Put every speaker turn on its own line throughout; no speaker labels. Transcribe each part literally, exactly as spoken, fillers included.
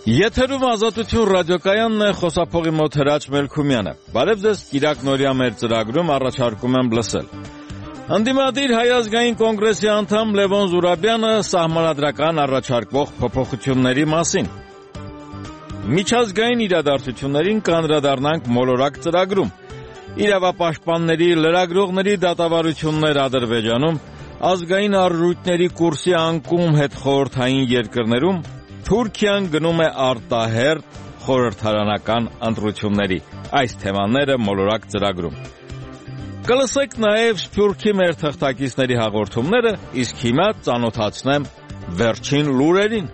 Եթերում Ազատություն ռադիոկայանն է, խոսափողի մոտ Հրաչ Մելքումյանը։ Բարև ձեզ, Կիրակ նորյա մեր ծրագրում առաջարկում եմ լսել։ Ընդդիմադիր Հայ ազգային կոնգրեսի անդամ Լևոն Զուրաբյանը սահմանադրական առաջարկվող փոփոխությունների մասին։ Միջազգային իրադարձություններին կանդրադառնանք մոլորակ ծրագրում։ Իրավապաշտպանների, լրագրողների դատավարություններ Ադրբեջանում, ազգային արժույթների կուրսի անկում հետխորհրդային երկրներում, Թուրքիան գնում է արտահերթ խորհրդարանական ընտրությունների։ Այս թեմաները մոլորակ ծրագրում։ Կլսեք նաև Սփյուռքի մեր թղթակիցների հաղորդումները, իսկ հիմա ծանոթացնեմ վերջին լուրերին։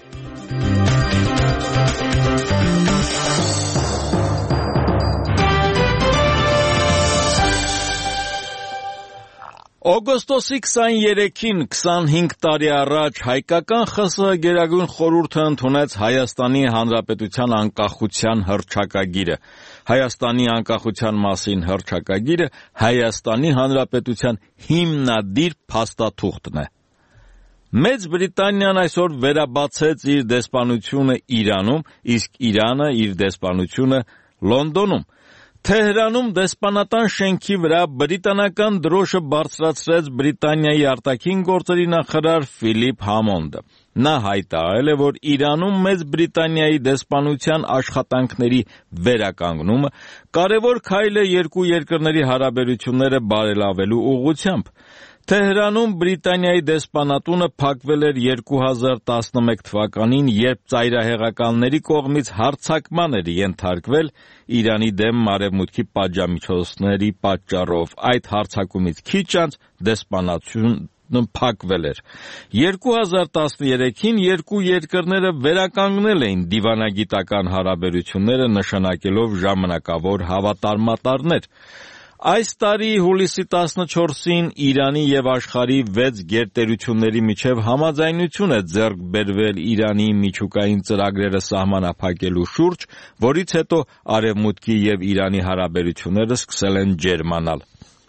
Օգոստոսի քսաներեքին, քսանհինգ տարի առաջ, հայկական ԽՍՀ Գերագույն խորհուրդը ընդունեց Հայաստանի Հանրապետության անկախության հռչակագիրը։ Հայաստանի անկախության մասին հռչակագիրը Հայաստանի Հանրապետության հիմնադիր փաստաթուղթն է։ Մեծ Բրիտանիան այսօր վերաբացեց իր դեսպանությունը Իրանում, իսկ Իրանը իր դեսպանությունը Լոնդոնում։ Թեհրանում դեսպանատան շենքի վրա բրիտանական դրոշը բարձրացրեց Բրիտանիայի արտաքին գործերի նախարար Ֆիլիպ Համոնդը։ Նա հայտարարել է, որ Իրանում Մեծ Բրիտանիայի դեսպանության աշխատանքների վերականգնումը կարևոր քայլ է երկու երկրների հարաբերությունները բարելավելու ուղղությամբ։ Թեհրանում Բրիտանիայի դեսպանատունը փակվել էր երկու հազար տասնմեկ թվականին, երբ ծայրահեղականների կողմից հարձակման էր ենթարկվել Իրանի դեմ Արևմուտքի պատժամիջոցների պատճառով։ Այդ հարձակումից քիչ անց դեսպանատունը փակվել էր։ երկու հազար տասներեքին երկու երկրները վերականգնել էին դիվանագիտական հարաբերությունները, նշանակելով ժամանակավոր հավատարմատարներ։ Այս տարի հուլիսի տասնչորսին Իրանի եւ աշխարհի վեց գերտերությունների միջև համաձայնություն է ձեռք բերվել Իրանի միջուկային ծրագրերը սահմանափակելու շուրջ, որից հետո Արևմուտքի եւ Իրանի հարաբերությունները սկսել են ջերմանալ։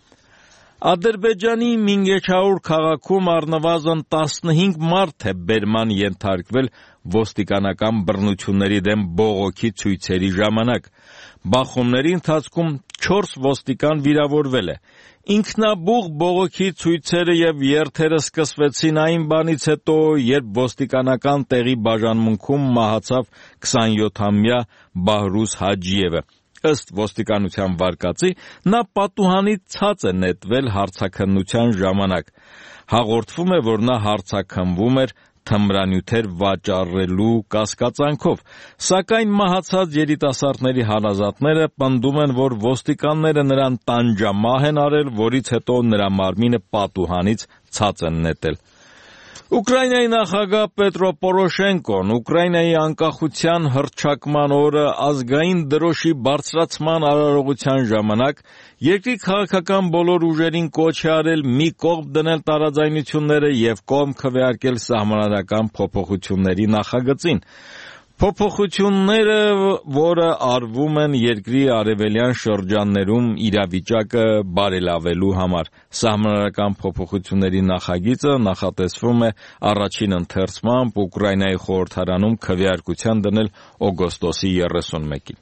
Ադրբեջանի Մինգեչաուր քաղաքում առնվազն տասնհինգ մարդ է բերման ենթարկվել ոստիկանական բռնությունների դեմ բողոքի ցույցերի ժամանակ։ Բախումների ընթացքում չորս ոստիկան վիրավորվել է։ Ինքնաբուխ բողոքի ցույցերը եւ երթերը սկսվեցին այն բանից հետո, երբ ոստիկանական տեղի բաժանմունքում մահացավ քսանյոթամյա Բահրուզ Հաջիևը։ Ըստ ոստիկանության վարկածի, նա պատուհանից ցած է նետվել հարցաքննության ժամանակ։ Հաղորդվում է, որ նա հարցաքննվում էր թմրանյութեր վաճառելու կասկածանքով, սակայն մահացած երիտասարդների հարազատները պնդում են, որ ոստիկանները նրան տանջամահ են արել, որից հետո նրա մարմինը պատուհանից ցած են նետել։ Ուկրաինայի նախագահ Պետրո Պորոշենկոն Ուկրաինայի անկախության հռչակման օրը ազգային դրոշի բարձրացման արարողության ժամանակ երկրի քաղաքական բոլոր ուժերին կոչ է արել մի կողմ դնել տարաձայնությունները եւ կողմ քվեարկել սահմանադրական փոփոխությունների նախագծին։ Փոփոխությունները, որը արվում են երկրի արևելյան շրջաններում իրավիճակը բարելավելու համար։ Սահմանադրական փոփոխությունների նախագիծը նախատեսվում է առաջին ընթերցմամբ Ուկրաինայի խորհրդարանում քվեարկության դնել օգոստոսի երեսունմեկին։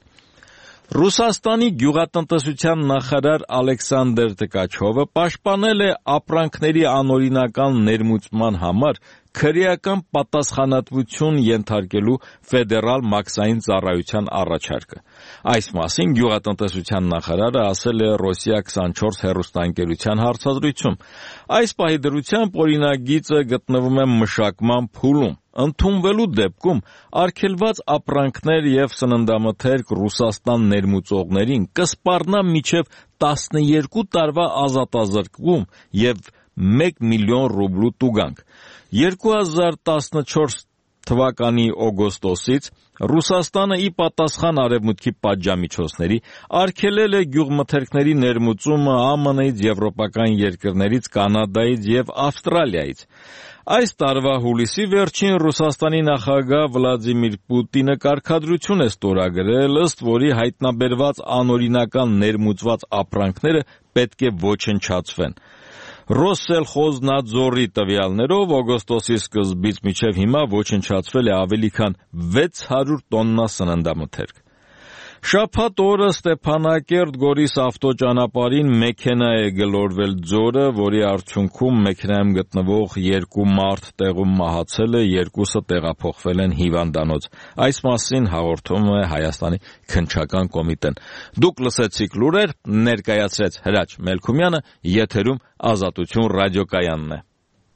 Ռուսաստանի գյուղատնտեսության նախարար Ալեքսանդր Տկաչովը պաշտպանել է ապրանքների անօրինական ներմուծման համար քրեական պատասխանատվություն ենթարկելու ֆեդերալ մաքսային ծառայության առաջարկը։ Այս մասին գյուղատնտեսության նախարարը ասել է Ռոսիա քսանչորս հեռուստաընկերության հարցազրույցում։ Այս պահի դրությամբ օրինագիծը գտնվում է մշակման փուլում։ Ընդունվելու դեպքում արգելված ապրանքներ եւ սննդամթերք Ռուսաստան ներմուծողներին կսպառնա մինչև տասներկու տարվա ազատազրկում եւ մեկ միլիոն ռուբլու տուգանք։ երկու հազար տասնչորս թվականի օգոստոսից Ռուսաստանը ի պատասխան Արևմուտքի պատժամիջոցների արգելել է գյուղմթերքների ներմուծումը ԱՄՆ-ից, եվրոպական երկրներից, Կանադայից եւ Ավստրալիայից։ Այս տարվա հուլիսի վերջին Ռուսաստանի նախագահ Վլադիմիր Պուտինը կարգադրություն է ստորագրել, ըստ որի հայտնաբերված անօրինական ներմուծված ապրանքները պետք է ոչնչացվեն։ Ռոսսելխոզնաձորի տվյալներով օգոստոսի սկզբից մինչև հիմա ոչնչացվել է ավելի քան վեց հարյուր տոննա սննդամթերք։ Շաբաթ օրը Ստեփանակերտ-Գորիս ավտոճանապարհին մեքենա է գլորվել ձորը, որի արդյունքում մեքենայում գտնվող երկու մարդ տեղում մահացել է, երկուսը տեղափոխվել են հիվանդանոց։ Այս մասին հաղորդում է Հայաստանի Քննչական կոմիտեն։ Դուք լսեցիք լուրեր, ներկայացրեց Հրաչ Մելքումյանը, եթերում Ազատություն ռադիոկայանն է։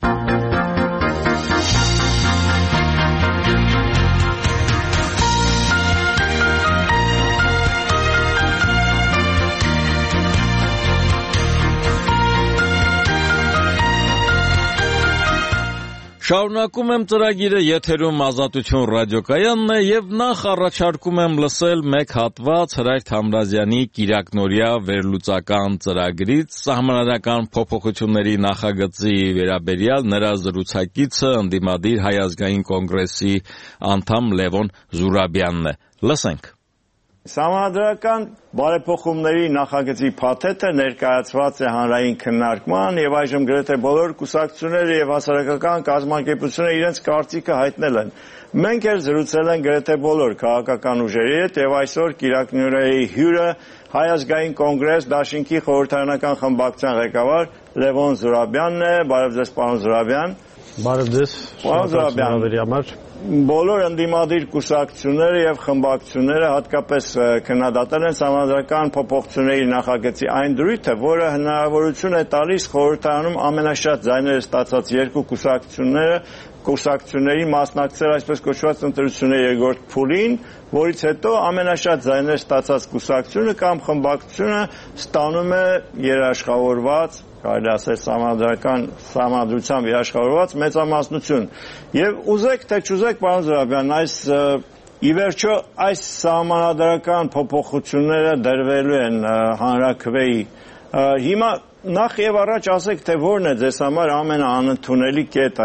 Շարունակում եմ ծրագիրը, եթերում Ազատություն ռադիոկայանն է եւ նախ առաջարկում եմ լսել մեկ հատված Հրայր Թամրազյանի Կիրակնօրյա վերլուծական ծրագրից սահմանադրական փոփոխությունների նախագծի վերաբերյալ նրա զրուցակիցը ընդդիմադիր Հայ ազգային կոնգրեսի անդամ Լևոն Զուրաբյանն է։ Լսենք։
Սահմանադրական բարեփոխումների նախագծի փաթեթը ներկայացված է հանրային քննարկման եւ այժմ գրեթե բոլոր կուսակցությունները եւ հասարակական կազմակերպությունները իրենց կարծիքը հայտնել են։ Մենք էլ զրուցել ենք գրեթե բոլոր քաղաքական ուժերի հետ եւ այսօր Կիրակնօրյայի հյուրը Հայ ազգային կոնգրես Դաշինքի խորհրդարանական խմբակցության ղեկավար Լևոն Զուրաբյանն է։ Բարև ձեզ, պարոն Զուրաբյան։
Բարև ձեզ,
պարոն Զուրաբյան։ Բոլոր ընդդիմադիր կուսակցությունները եւ խմբակցությունները հատկապես քննադատել են սահմանադրական փոփոխությունների նախագծի այն դրույթը, որը հնարավորություն է տալիս խորհրդարանում ամենաշատ ձայները ստացած երկու կուսակցությունները կուսակցությունների մասնակցել այսպես կոչված ընտրությունների երկրորդ փուլին, որից հետո ամենաշատ ձայներ ստացած կուսակցությունը կամ խմբակցությունը ստանում է երաշխավորված, կարելի ասել սահմանադրական սահմանադրությամբ երաշխավորված մեծամասնություն։ Եվ ուզեք թե չուզեք, պարոն Զուրաբյան, այս ի վերջո այս սահմանադրական փոփոխությունները դրվելու են հանրաքվեի։ Հիմա նախ եւ առաջ ասեք, թե որն է ձեզ համար ամենաանընդունելի կետը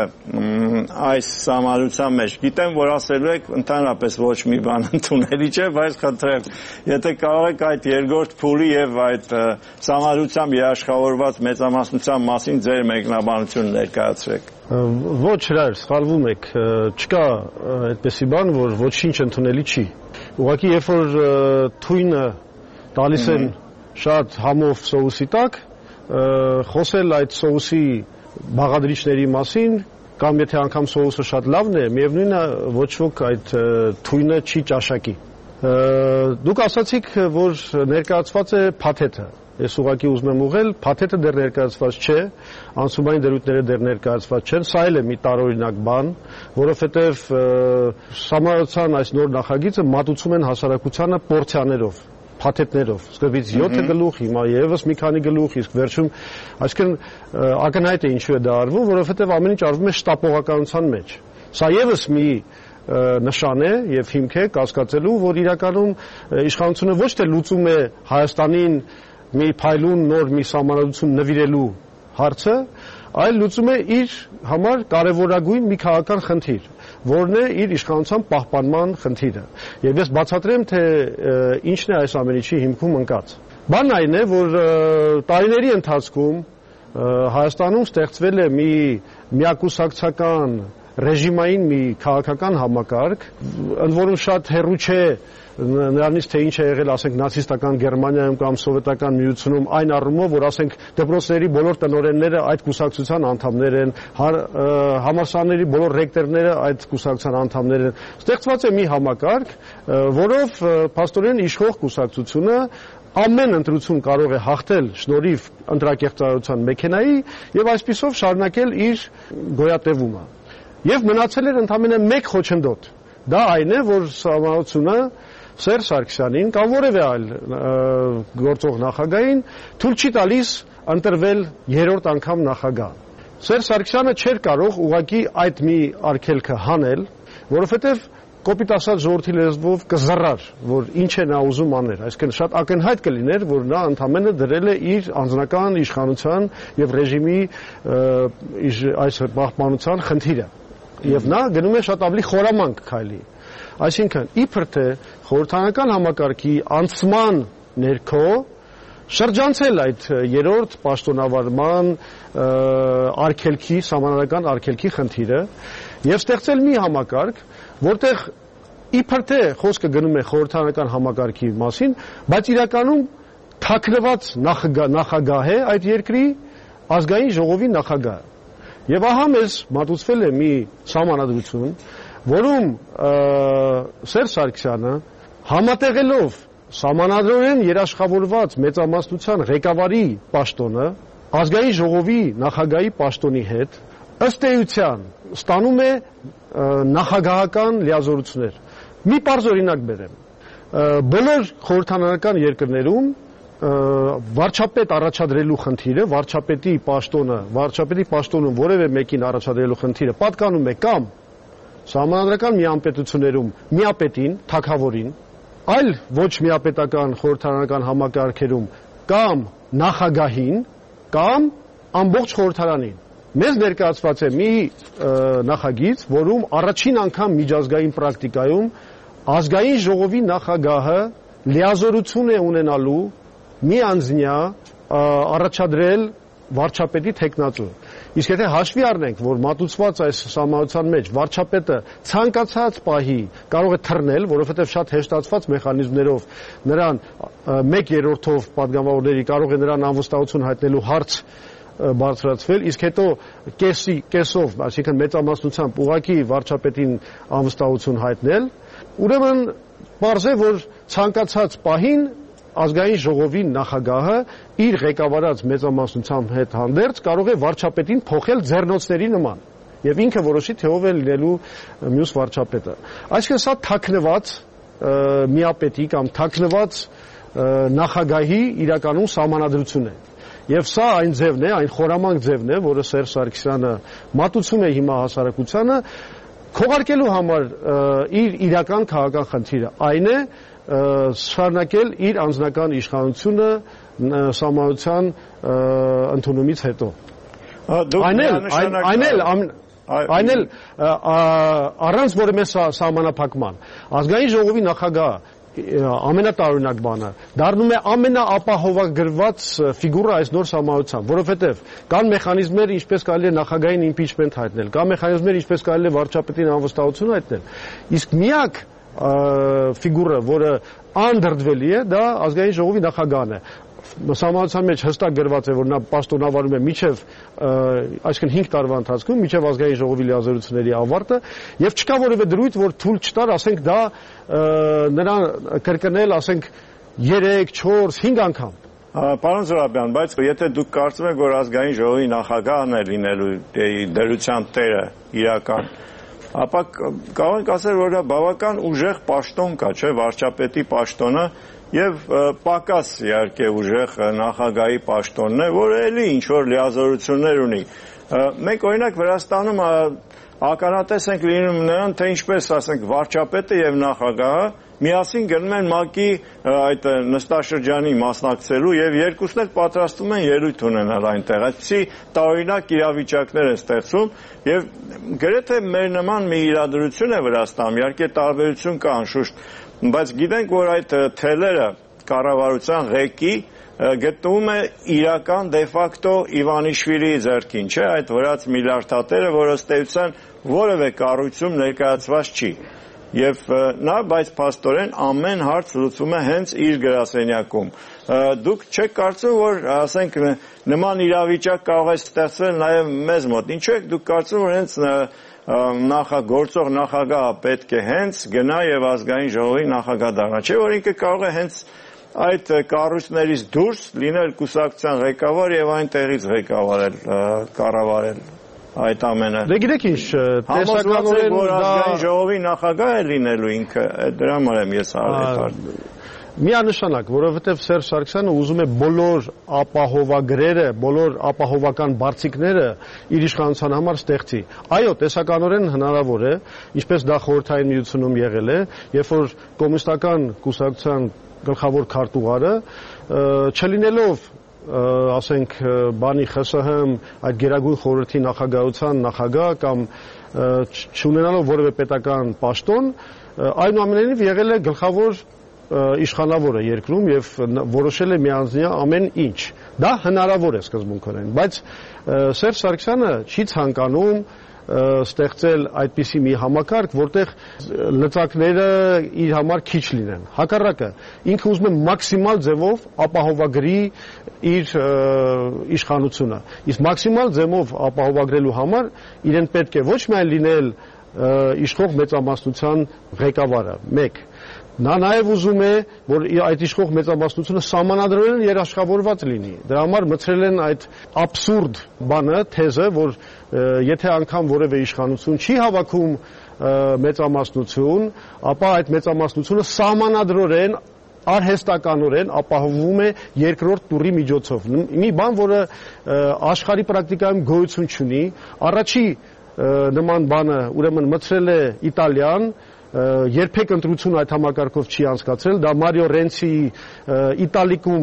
այս սահմանադրության մեջ։ Գիտեմ, որ ասելու եք ընդհանրապես ոչ մի բան ընդունելի չէ, բայց խնդրեմ, եթե կարող եք այդ երկրորդ փուլի եւ այդ սահմանադրությամբ երաշխավորված մեծամասնության մասին ձեր մեկնաբանությունը ներկայացրեք։
Ոչ, հրայր, սխալվում եք, չկա այդպեսի բան, որ ոչինչ ընդունելի չի։ Ուղղակի երբ որ թույնը տալիս են շատ համով սոուսի տակ, խոսել այդ սոուսի բաղադրիչների մասին, կամ եթե անգամ սոուսը շատ լավն է, միևնույնն է ոչ ոք այդ թույնը չի ճաշակի։ Դուք ասացիք, որ ներկայացված է փաթեթը։ Ես ուղղակի ուզում եմ ուղղել, փաթեթը դեռ ներկայացված չէ, անցումային դրույթները դեռ ներկայացված չեն, սա էլ է մի տարօրինակ բան, որովհետև սահմանադրության այս նոր նախագիծը մատուցում են հասարակությանը պորցիաներով, փաթեթներով, սկզբից յոթ գլուխ, հիմա եւս մի քանի գլուխ, իսկ վերջում, այսինքն ակնհայտ է ինչու է դա արվում, որովհետև ամեն ինչ արվում է շտապողականության մեջ։ Սա եւս մի նշան է եւ հիմք է կասկածելու, որ իրականում իշխանությունը ոչ թե լուծում է Հայաստանին մի փայլուն նոր մի սահմանադրություն նվիրելու հարցը, այլ լուծում է իր համար կարևորագույն մի քաղաքական խնդիր, որն է իր իշխանության պահպանման խնդիրը։ Եվ ես բացատրեմ, թե ինչն է այս ամեն ինչի հիմքում ընկած։ Բանն այն է, որ տարիների ընթացքում Հայաստանում ստեղծվել է մի միակուսակցական ռեժիմային մի քաղաքական համակարգ, ընդ որում շատ հեռու չէ նրանից թե ինչ է եղել, ասենք, նացիստական Գերմանիայում կամ սովետական միությունում, այն առումով, որ ասենք դպրոցների բոլոր տնօրենները այդ կուսակցության անդամներ են, համալսարանների բոլոր ռեկտորները այդ կուսակցության անդամներ են։ Ստեղծված է մի համակարգ, որով փաստորեն իշխող կուսակցությունը ամեն ընտրություն կարող է հաղթել շնորհիվ ընտրակեղծարարության մեքենայի եւ այսպիսով շարունակել իր գոյատևումը։ Եվ մնացել էր ընդամենը մեկ խոչընդոտ։ Դա այն է, որ սահմանությունը Սերժ Սարգսյանին կամ որևէ այլ գործող նախագահին թույլ չի տալիս ընտրվել երրորդ անգամ նախագահ։ Սերժ Սարգսյանը չէր կարող ուղղակի այդ մի արգելքը հանել, որովհետև կոպիտ ասած ժողովրդի լեզվով կզռար, որ ինչ է նա ուզում անել, այսինքն շատ ակնհայտ կլիներ, որ նա ընդամենը դրել է իր անձնական իշխանության եւ ռեժիմի այս պահպանության խնդիրը։ Եվ նա գնում է շատ ավելի խորամանկ քայլի։ Այսինքն իբր թե խորհրդարանական համակարգի անցման ներքո շրջանցել այդ երրորդ պաշտոնավարման արգելքի, սահմանադրական արգելքի խնդիրը եւ ստեղծել մի համակարգ, որտեղ իբր թե խոսքը գնում է խորհրդարանական համակարգի մասին, բայց իրականում թաքնված նախագահ է այդ երկրի ազգային ժողովի նախագահը։ Եվ ահա մեզ մատուցվել է մի սահմանադրություն, որում Սերժ Սարգսյանը համատեղելով սահմանադրորեն երաշխավորված մեծամասնության ղեկավարի պաշտոնը ազգային ժողովի նախագահի պաշտոնի հետ ըստ էության ստանում է նախագահական լիազորություններ։ Մի պարզ օրինակ բերեմ։ Բոլոր խորհրդարանական երկրներում վարչապետ առաջադրելու խնդիրը, վարչապետի պաշտոնը, վարչապետի պաշտոնում որևէ մեկին առաջադրելու խնդիրը պատկանում է կամ սահմանադրական միապետություններում միապետին, թագավորին, այլ ոչ միապետական խորհրդարանական համակարգերում կամ նախագահին, կամ ամբողջ խորհրդարանին։ Մեզ ներկայացված է մի նախագիծ, որում առաջին անգամ միջազգային պրակտիկայում ազգային ժողովի նախագահը լիազորություն է ունենալու մի անձնյա առաջադրել վարչապետի թեկնածու։ Իսկ եթե հաշվի առնենք, որ մատուցված այս սահմանության մեջ վարչապետը ցանկացած պահի կարող է թռնել, որովհետև շատ հեշտացված մեխանիզմներով նրան մեկ երրորդով падգամավորների կարող է նրան անվստահություն հայտնելու հարց բարձրացվել, իսկ հետո կեսի կեսով, այսինքն մեծամասնությամբ ուղղակի վարչապետին անվստահություն հայտնել, ուրեմն պարզ է, որ ցանկացած պահին ազգային ժողովի նախագահը իր ղեկավարած մեծամասնությամբ հետ հանդերձ կարող է վարչապետին փոխել ձեռնոցների նման եւ ինքը որոշի թե ով է լինելու մյուս վարչապետը։ Այսինքն սա թաքնված միապետի կամ թաքնված նախագահի իրականում սահմանադրություն է։ Եվ սա այն ձևն է, այն խորամանկ ձևն է, որը Սերժ Սարգսյանը մատուցում է հիմա հասարակությանը քողարկելու համար իր իրական քաղաքական խնդիրը։ Այն է շարունակել իր անձնական իշխանությունը սահմանության ընդունումից հետո։ Այն էլ այն էլ այն էլ առանց որևէ սահմանափակման ազգային ժողովի նախագահը ամենատարօրինակ բանը դառնում է ամենաապահովագրված ֆիգուրը այս նոր սահմանությամբ, որովհետև կան մեխանիզմներ, ինչպես կարելի է նախագահային իմպիչմենտ հայտնել, կան մեխանիզմներ, ինչպես կարելի է վարչապետին անվստահություն հայտնել, իսկ միակ ֆիգուրը, որը անդրդվելի է, դա ազգային ժողովի նախագահն է։ Սահմանության մեջ հստակ գրված է, որ նա պաշտոնավարում է մինչև այսինքն հինգ տարվա ընթացքում, մինչև ազգային ժողովի լիազորությունների ավարտը, եւ չկա որևէ դրույթ, որ թույլ չտար, ասենք դա նրան կրկնել, ասենք երեք, չորս, հինգ անգամ։
Պարոն Զոհրաբյան, բայց եթե դուք կարծում եք, որ ազգային ժողովի նախագահն է լինելու դերության տերը իրական, ապա կարող ենք ասել, որ դա բավական ուժեղ պաշտոն կա, չէ՞, վարչապետի պաշտոնը եւ պակաս իհարկե ուժեղ նախագահի պաշտոնն է, որը էլի ինչ որ լիազորություններ ունի։ Մենք օրինակ Վրաստանում ականատես ենք լինում նրան, թե ինչպես ասենք վարչապետը եւ նախագահը միասին գնում են ՄԱԿ-ի այդ նստաշրջանի մասնակցելու եւ երկուսն էլ պատրաստվում են ելույթ ունենալ այնտեղ։ Այսպիսի տարօրինակ իրավիճակներ են ստեղծում եւ գրեթե մեր նման մի իրադրություն է Վրաստանում, իհարկե տարբերություն կա անշուշտ, բայց գիտենք, որ այդ թելերը կառավարության ղեկի գտնվում է իրական դե ֆակտո Իվանիշվիլիի ձեռքին, չէ՞, այդ վրաց միլիարդատերը, որը ըստ էության որևէ կառույցում ներկայացված չի։ Եվ նա բայց փաստորեն ամեն հարց լուծում է հենց իր գրասենյակում։ Դուք չեք կարծում, որ ասենք նման իրավիճակ կարող է ստեղծվել նաև մեզ մոտ։ Ինչու եք դուք կարծում, որ հենց նախագործող նախագահը պետք է հենց գնա եւ ազգային ժողովի նախագահ դառնա, չէ՞ որ ինքը կարող է հենց այդ կառույցներից դուրս լինել կուսակցության ղեկավար եւ այնտեղից ղեկավարել, կառավարել այդ ամենը։
Դե գիտեք ինչ, տեսականորեն
որ ազգային ժողովի նախագահ է լինելու ինքը, դրա համար եմ ես հարցնում։
Միանշանակ, որովհետև Սերժ Սարգսյանը ուզում է բոլոր ապահովագրերը, բոլոր ապահովական բարձիկները իր իշխանության համար ստեղծի։ Այո, տեսականորեն հնարավոր է, ինչպես դա խորհրդային միությունում եղել է, երբ որ կոմունիստական կուսակցության գլխավոր քարտուղարը չլինելով ասենք բանի ԽՍՀՄ այդ գերագույն խորհրդի նախագահության նախագահ կամ չունենալով որևէ պետական պաշտոն, այնուամենայնիվ եղել է գլխավոր իշխանավոր է երկրում եւ որոշել է միանձնյա ամեն ինչ։ Դա հնարավոր է սկզբունքորեն, բայց Սերժ Սարգսյանը չի ցանկանում ստեղծել այդպիսի մի համակարգ, որտեղ լծակները իր համար քիչ լինեն։ Հակառակը, ինքը ուզում է մաքսիմալ ձևով ապահովագրի իր իշխանությունը։ Իսկ մաքսիմալ ձևով ապահովագրելու համար իրեն պետք է ոչ միայն լինել իշխող մեծամասնության ղեկավարը, մեկ, նա նաև ուզում է, որ այդ իշխող մեծամասնությունը սահմանադրորեն երաշխավորված լինի։ Դրա համար մտցրել են այդ աբսուրդ բանը, թեզը, որ եթե անգամ որևէ իշխանություն չի հավաքում մեծամասնություն, ապա այդ մեծամասնությունը սահմանադրորեն արհեստականորեն ապահովում է երկրորդ տուրի միջոցով։ Մի բան, որը աշխարհի պրակտիկայում գոյություն չունի, առաջի նման բանը ուրեմն մտցրել է Իտալիան, երբեք ընտրություն այդ համակարգով չի անցկացրել, դա Մարիո Ռենցիի Իտալիկում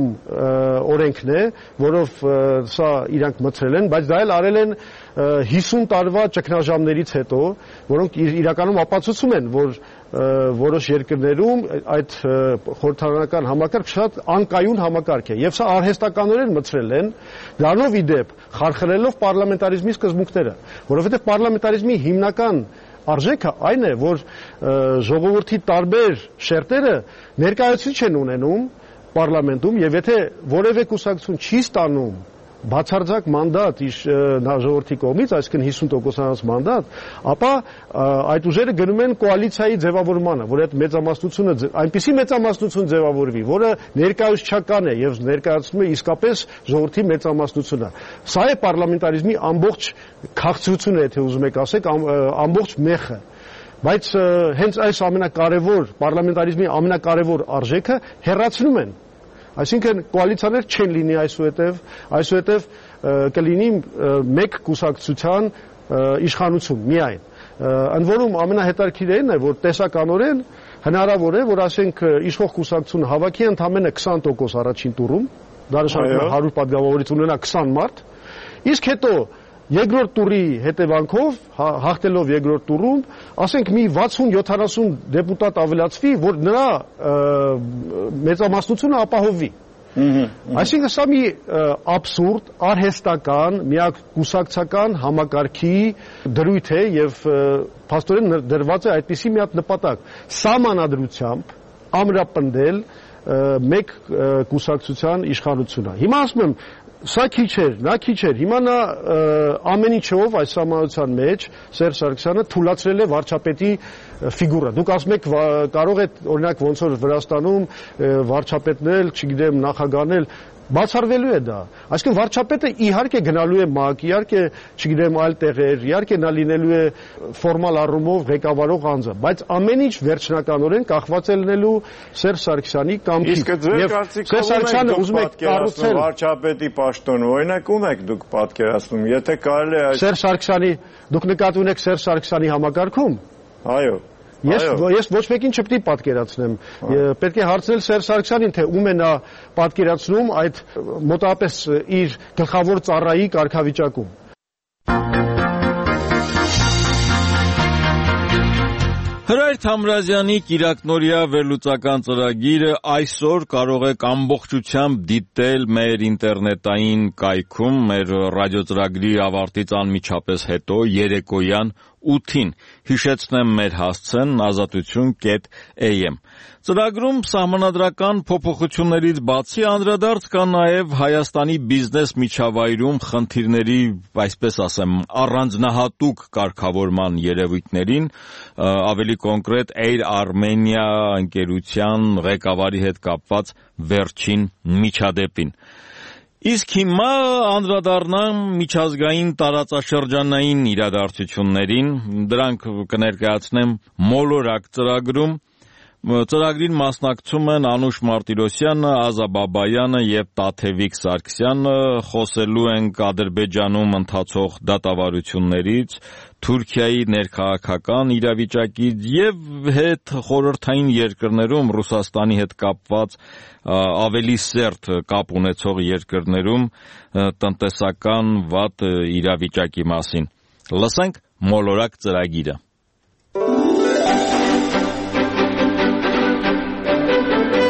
օրենքն է, որով սա իրանք մտցրել են, բայց դա էլ արել են հիսուն տարվա ճգնաժամերից հետո, որոնք իրականում ապացուցում են, որ որոշ երկրներում այդ խորհրդարանական համակարգ շատ անկայուն համակարգ է, եւ սա արհեստականորեն մտցրել են, դրանով ի դեպ խարխլելով պարլամենտարիզմի սկզբունքները, որովհետեւ պարլամենտարիզմի հիմնական արժեքը այն է, որ ժողովրդի տարբեր շերտերը ներկայացուցիչ են ունենում պարլամենտում եւ եթե որևէ կուսակցություն չի ստանում բացարձակ մանդատ իր ժողովրդի կողմից, այսինքն հիսուն տոկոսանոց մանդատ, ապա այդ ուժերը գնում են կոալիցիայի ձևավորմանը, որ այդ մեծամասնությունը այնպիսի մեծամասնություն ձևավորվի, որը ներկայացուցչական է եւ ներկայացնում է իսկապես ժողովրդի մեծամասնությունը։ Սա է պարլամենտարիզմի ամբողջ քաղցրությունը, եթե ուզում եք ասեք, ամբողջ մեխը։ Բայց հենց այս ամենակարևոր պարլամենտարիզմի ամենակարևոր արժեքը հեռացնում են։ Այսինքն կոալիցիաներ չեն լինի այսուհետև, այսուհետև կլինի մեկ կուսակցության իշխանություն միայն։ Ընդ որում ամենահետաքրքիրն է, որ տեսականորեն հնարավոր է, որ ասենք իշխող կուսակցությունը հավաքի ընդամենը քսան տոկոս առաջին տուրում, դա նշանակում է հարյուր պատգամավորից ունենա քսան մարդ, իսկ հետո երկրորդ տուրի հետևանքով, հաղթելով երկրորդ տուրում, ասենք մի վաթսուն յոթանասուն դեպուտատ ավելացվի, որ նրա մեծամասնությունը ապահովվի։ Այսինքն սա մի աբսուրդ, արհեստական, միակ կուսակցական համակարգի դրույթ է եւ փաստորեն դրված է այդպիսի մի հատ նպատակ՝ սահմանադրությամբ ամրապնդել մեկ կուսակցության իշխանությունը։ Հիմա ասում եմ, սա քիչ էր, նա քիչ էր, հիմա նա ամեն ինչով այս սահմանության մեջ Սերժ Սարգսյանը թույլատրել է վարչապետի ֆիգուրը։ Դուք ասում եք կարող է օրինակ ոնց որ Վրաստանում վարչապետն էլ, չգիտեմ, նախագահն էլ բացառվելու է դա։ Այսինքն վարչապետը իհարկե գնալու է ՄԱԿ, իհարկե, չգիտեմ, այլ տեղեր, իհարկե նա լինելու է ֆորմալ առումով ղեկավարող անձը, բայց ամեն ինչ վերջնականորեն կախված է լինելու Սերժ Սարգսյանի կամքից։
Իսկ ձեր կարծիքով ուզում եք կառուցել վարչապետի պաշտոնը, օրինակ ում եք դուք պատկերացնում, եթե կարելի է
Սերժ Սարգսյանի, դուք նկատի ունեք Սերժ Սարգսյանի համակարգում։
Այո։
Ես ես ոչ մեկին չպետք է պատկերացնեմ։ Պետք է հարցնել Սերժ Սարգսյանին, թե ում է նա պատկերացնում այդ մոտավորապես իր գլխավոր ծառայի կարգավիճակում։
Հրայր Թամրազյանի կիրակնօրյա վերլուծական ծրագիրը այսօր կարող եք ամբողջությամբ դիտել մեր ինտերնետային կայքում, մեր ռադիոծրագրի ավարտից անմիջապես հետո երեկոյան ութին։ Հիշեցնեմ մեր հասցեն ազատություն կետ A M։ Ծրագրում սահմանադրական փոփոխություններից բացի անդրադարձ կա նաև Հայաստանի բիզնես միջավայրում խնդիրների, այսպես ասեմ, առանձնահատուկ կարգավորման երևույթներին, ավելի կոնկրետ Air Armenia ընկերության ղեկավարի հետ կապված վերջին միջադեպին։ Իսկ հիմա անդրադառնամ միջազգային տարածաշրջանային իրադարձություններին, դրանք կներկայացնեմ մոլորակ ծրագրում։ Ծրագրին մասնակցում են Անուշ Մարտիրոսյանը, Ազա Բաբայանը եւ Տաթևիկ Սարգսյանը, խոսելու ենք Ադրբեջանում ընթացող դատավարություններից, Թուրքիայի ներքաղաքական իրավիճակից եւ հետ խորհրդային երկրներում Ռուսաստանի հետ կապված ավելի սերտ կապ ունեցող երկրներում տնտեսական վատ իրավիճակի մասին։ Լսենք մոլորակ ծրագիրը։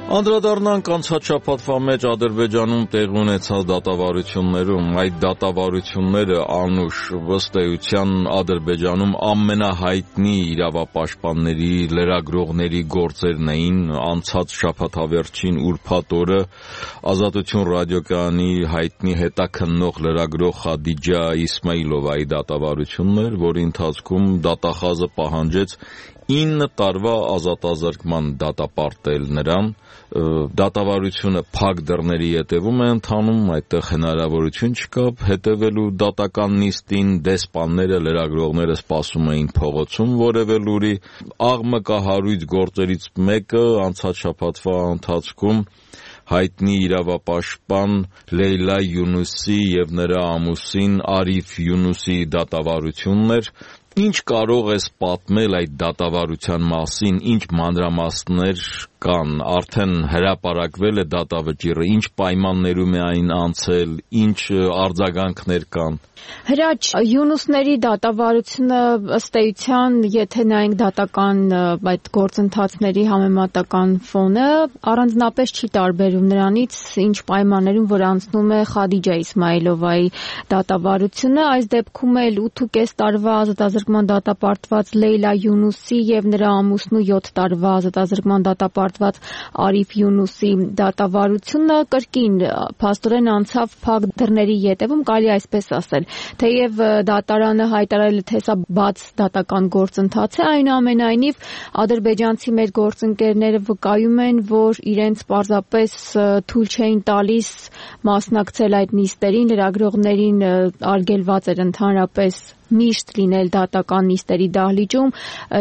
Անդրադառնանք անցած շաբաթվա մեջ Ադրբեջանում տեղի ունեցած դատավարություններում, այդ դատավարությունները անուշ ըստ էության Ադրբեջանում ամենահայտնի իրավապաշտպանների, լրագրողների գործերն էին։ Անցած շաբաթավերջին ուրբաթ օրը Ազատություն ռադիոկայանի հայտնի հետաքննող լրագրող Խադիջա Իսմայիլովայի դատավարությունն էր, որի ընթացքում դատախազը պահանջեց ինը տարվա ազատազրկման դատապարտել նրան։ Դատավարությունը փակ դռների ետևում է ընթանում, այդտեղ հնարավորություն չկա հետևելու դատական նիստին, դեսպանները, լրագրողները սպասում էին փողոցում որևէ լուրի։ Աղմկահարույց գործերից մեկը անցած շաբաթվա ընթացքում հայտնի իրավապաշտպան Լեյլա Յունուսի եւ նրա ամուսին Արիֆ Յունուսի դատավարությունն էր։ Ինչ կարող ես պատմել այդ դատավարության մասին, ինչ մանրամասներ կան, արդեն հրապարակվել է դատավճիռը, ինչ պայմաններում է այն անցել, ինչ արձագանքներ կան։
Հրաչ, Յունուսների դատավարությունը ըստ էության, եթե նայենք դատական այդ գործընթացների համեմատական ֆոնը, առանձնապես չի տարբերում նրանից, ինչ պայմաններում որ անցնում է Խադիջա Իսմայիլովայի դատավարությունը, այս դեպքում էլ ութ տարվա ազատազրկման դատապարտված Լեյլա Յունուսի եւ նրա ամուսնու յոթ տարվա ազատազրկման դատապարտված Արիֆ Յունուսի դատավարությունը կրկին փաստորեն անցավ փակ դռների ետևում, կարելի այսպես ասել։ Թեև դատարանը հայտարարել է, թե սա բաց դատական գործընթաց է, այնուամենայնիվ ադրբեջանցի մեր գործընկերները վկայում են, որ իրենց պարզապես թույլ չէին տալիս մասնակցել այդ նիստերին, լրագրողներին արգելված էր ընդհանրապես միշտ լինել դատական նիստերի դահլիճում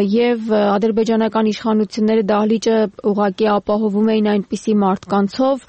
եւ ադրբեջանական իշխանությունները դահլիճը ուղղակի ապահովում էին այնպիսի մարդկանցով,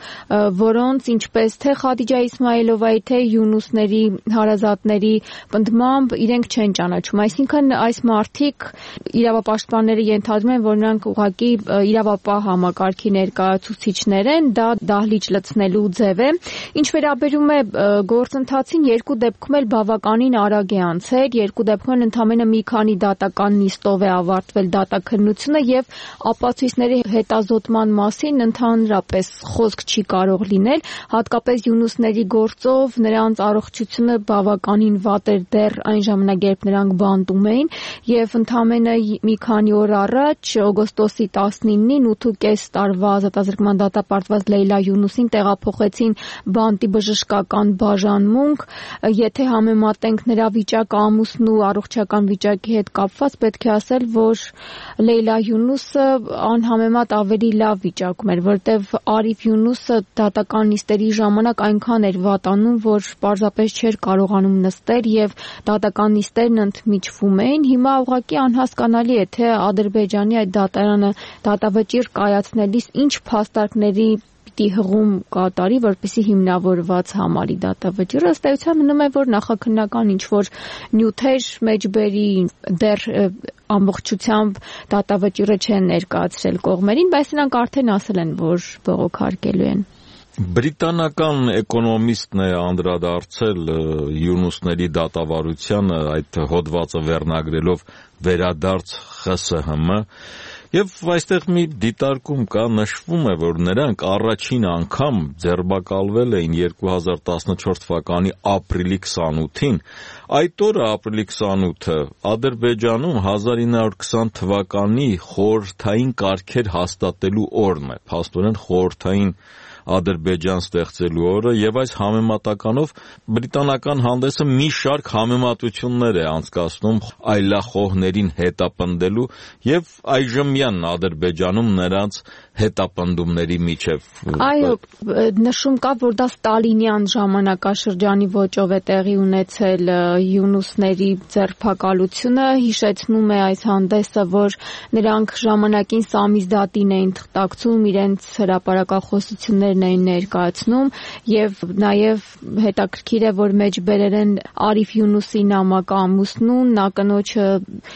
որոնց ինչպես թե Խադիջա Իսմայիլովայի, թե Յունուսների հարազատների պնդմամբ իրենք չեն ճանաչում։ Այսինքն այս մարդիկ իրավապաշտպանները ենթադրում են, որ նրանք ուղղակի իրավապահ համակարգի ներկայացուցիչներ են, դա դահլիճ լցնելու ձև է։ Ինչ վերաբերում է գործընթացին, երկու դեպքում էլ բավականին արագ է անցել, երկու դեպքում ընդամենը մի քանի դատական նիստով է ավարտվել դատաքննությունը եւ ապացույցների հետազոտման մասին ընդհանրապես խոսք չի կարող լինել, հատկապես Յունուսների գործով նրանց առողջությունը բավականին վատ էր դեռ այն ժամանակ, երբ նրանք բանտում էին եւ ընդամենը մի քանի օր առաջ օգոստոսի տասնինին ութ տարվա ազատազրկման դատապարտված Լեյլա Յունուսին տեղափոխեցին բանտի բժշկական բաժանմունք, եթե համեմատենք նրա վիճակը ամուսնու առողջական վիճակի հետ կապված, պետք է ասել, որ Լեյլա Յունուսը անհամեմատ ավելի լավ վիճակում էր, որտեվ Արիֆ Յունուսը դատական նիստերի ժամանակ այնքան էր վատանում, որ պարզապես չէր կարողանում նստել եւ դատական նիստերն ընդմիջվում էին։ Հիմա ուղղակի անհասկանալի է, թե Ադրբեջանի այդ դատարանը դատավճիռ կայացնելիս ինչ փաստարկների հղում կատարի, որպեսզի հիմնավորված համարի դատավճիռը, ըստ էության մնում է, որ նախաքննական ինչ-որ նյութեր մեջբերի, դեռ ամբողջությամբ դատավճիռը չեն ներկայացրել կողմերին, բայց նրանք արդեն ասել են, որ բողոքարկելու են։
Բրիտանական էկոնոմիստն է անդրադարձել Յունուսների դատավարությանը, այդ հոդվածը վերնագրելով վերադարձ ԽՍՀՄ, եւ այստեղ մի դիտարկում կա, նշվում է, որ նրանք առաջին անգամ ձերբակալվել էին երկու հազար տասնչորս թվականի ապրիլի քսանութին։ Այդ օրը ապրիլի քսանութը Ադրբեջանում հազար ինը հարյուր քսան թվականի խորհրդային կարգեր հաստատելու օրն է, փաստորեն խորհրդային Ադրբեջան ստեղծելու օրը, եւ այս համեմատականով բրիտանական հանդեսը մի շարք համեմատություններ է անցկացնում այլախոհներին հետապնդելու եւ այժմյան Ադրբեջանում նրանց հետապնդումների միջև։
Այո, նշում կա, որ դա ստալինյան ժամանակաշրջանի ոճով է տեղի ունեցել Յունուսների ձերբակալությունը, հիշեցնում է այս հանդեսը, որ նրանք ժամանակին սամիզդատին էին թղթակցում, իրենց հրապարակախոսություններն էին ներկայացնում եւ նաեւ հետաքրքիր է, որ մեջբերել են Արիֆ Յունուսի նամակը ամուսնուն, նա կնոջը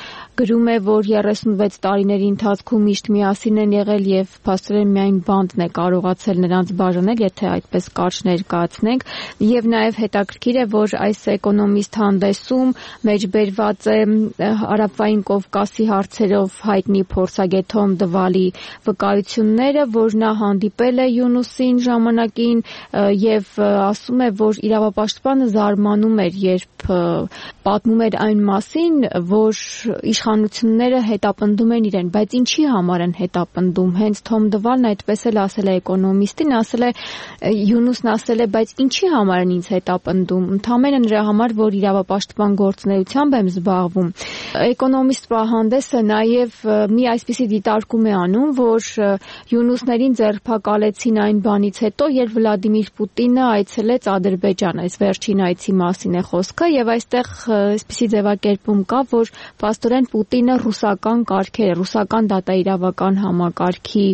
գրում է, որ երեսունվեց տարիների ընթացքում միշտ միասին են եղել եւ փաստորեն միայն բանդն է կարողացել նրանց բաժանել, եթե այդպես կարճ ներկայացնենք, եւ նաեւ հետաքրքիր է, որ այս Էկոնոմիստ հանդեսում մեջբերված է Հարավային Կովկասի հարցերով հայտնի փորձագետ Թոմ Դվալի վկայությունները, որ նա հանդիպել է Յունուսին ժամանակին եւ ասում է, որ իրավապաշտպանը զարմանում էր, երբ պատմում էր այն մասին, որ իշխանությունները հետապնդում են իրեն, բայց ինչի համար են հետապնդում։ Հենց Թոմ Դվալն այդպես էլ ասել է Էկոնոմիստին, ասել է Յունուսն ասել է, բայց ինչի համար են ինձ հետապնդում։ Ընդամենը նրա համար, որ իրավապաշտպան գործունեությամբ եմ զբաղվում։ Էկոնոմիստ պահանդեսը նաև մի այսպիսի դիտարկում է անում, որ Յունուսներին ձերբակալեցին այն բանից հետո, երբ Վլադիմիր Պուտինը այցելեց Ադրբեջան, այս վերջին այցի մասին է խոսքը, եւ այստեղ այսպիսի ձևակերպում կա, որ փաստորեն Պուտինը ռուսական կարգեր, ռուսական դատաիրավական համակարգի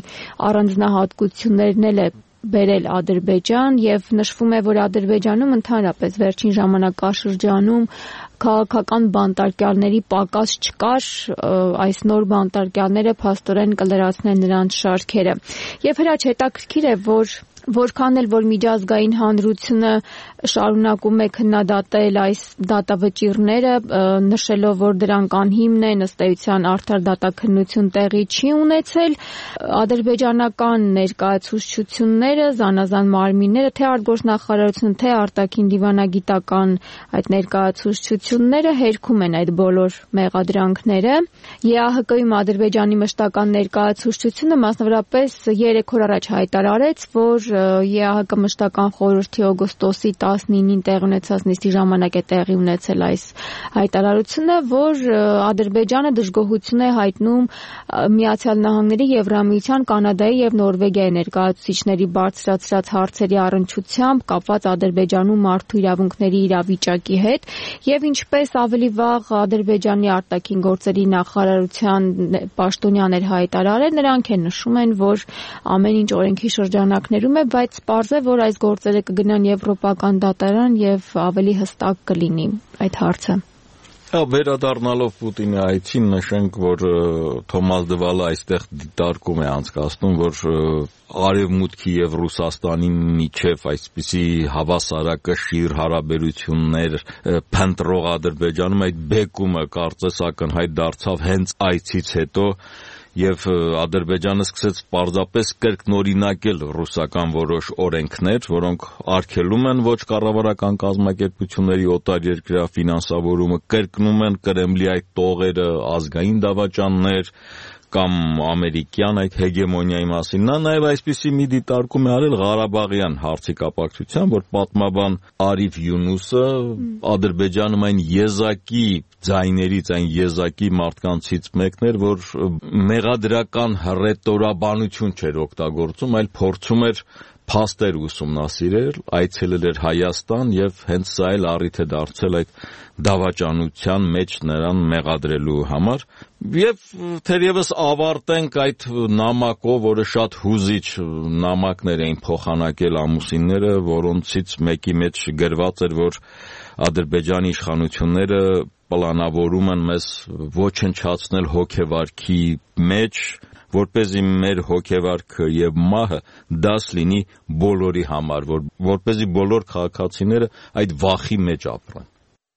առանձնահատկություններն էլ է բերել Ադրբեջան եւ նշվում է, որ Ադրբեջանում ընդհանրապես վերջին ժամանակաշրջանում քաղաքական բանտարկյալների պակաս չկար, այս նոր բանտարկյալները փաստորեն կլրացնեն նրանց շարքերը։ Եվ հրաչ հետաքրքիր է, որ որքան էլ որ միջազգային հանրությունը շարունակում է քննադատել այս դատավճիռները, նշելով, որ դրանք անհիմն են, ըստ էության արդար դատաքննություն տեղի չի ունեցել, ադրբեջանական ներկայացուցչությունները, զանազան մարմինները, թե արտգործնախարարությունը, թե արտաքին դիվանագիտական այդ ներկայացուցչությունները հերքում են այդ բոլոր մեղադրանքները։ ԵԱՀԿ-ում Ադրբեջանի մշտական ներկայացուցչությունը մասնավորապես երեք օր առաջ հայտարարեց, որ ԵԱՀԿ մշտական խորհրդի օգոստոսի տասնինին տեղի ունեցած նիստի ժամանակ է տեղի ունեցել այս հայտարարությունը, որ Ադրբեջանը դժգոհություն է հայտնում Միացյալ Նահանգների, Եվրամիության, Կանադայի եւ Նորվեգիայի ներկայացուցիչների բարձրացրած հարցերի առնչությամբ կապված Ադրբեջանում մարդու իրավունքների իրավիճակի հետ, եւ ինչպես ավելի վաղ Ադրբեջանի արտաքին գործերի նախարարության պաշտոնյան էր հայտարարել, նրանք են նշում են, որ ամեն ինչ օրենքի շրջանակներում է, բայց պարզ է, որ այս գործերը կգնան եվրոպական դատարան եւ ավելի հստակ կլինի այդ հարցը։
Վերադառնալով Պուտինի այցին, նշենք, որ Թոմաս Դվալը այստեղ դիտարկում է անցկացնում, որ Արևմուտքի եւ Ռուսաստանի միջև այսպիսի հավասարակշիռ հարաբերություններ փնտրող Ադրբեջանում այդ բեկումը կարծես ակնհայտ դարձավ հենց այցից հետո, եւ Ադրբեջանը սկսեց պարզապես կրկնօրինակել ռուսական որոշ օրենքներ, որոնք արգելում են ոչ կառավարական կազմակերպությունների օտարերկրյա ֆինանսավորումը, կրկնում են Կրեմլի այդ տողերը, ազգային դավաճաններ կամ ամերիկյան այդ հեգեմոնիայի մասին։ Նա նաև այսպիսի մի դիտարկում է արել Ղարաբաղյան հարցի կապակցությամբ, որ պատմաբան Արիֆ Յունուսը Ադրբեջանում այն եզակի ձայներից, այն եզակի մարդկանցից մեկն էր, որ մեղադրական հռետորաբանություն չէր օգտագործում, այլ փորձում էր փաստեր ուսումնասիրել, այցելել էր Հայաստան եւ հենց սա էլ առիթ է դարձել այդ դավաճանության մեջ նրան մեղադրելու համար։ Եվ թերևս ավարտենք այդ նամակով, որը շատ հուզիչ նամակներ էին փոխանակել ամուսինները, որոնցից մեկի մեջ գրված էր, որ Ադրբեջանի իշխանությունները պլանավորում են մեզ ոչնչացնել հոգեվարքի մեջ, որպեսզի մեր հոգեվարքը եւ մահը դաս լինի բոլորի համար, որ որպեսզի բոլոր քաղաքացիները այդ վախի մեջ ապրեն։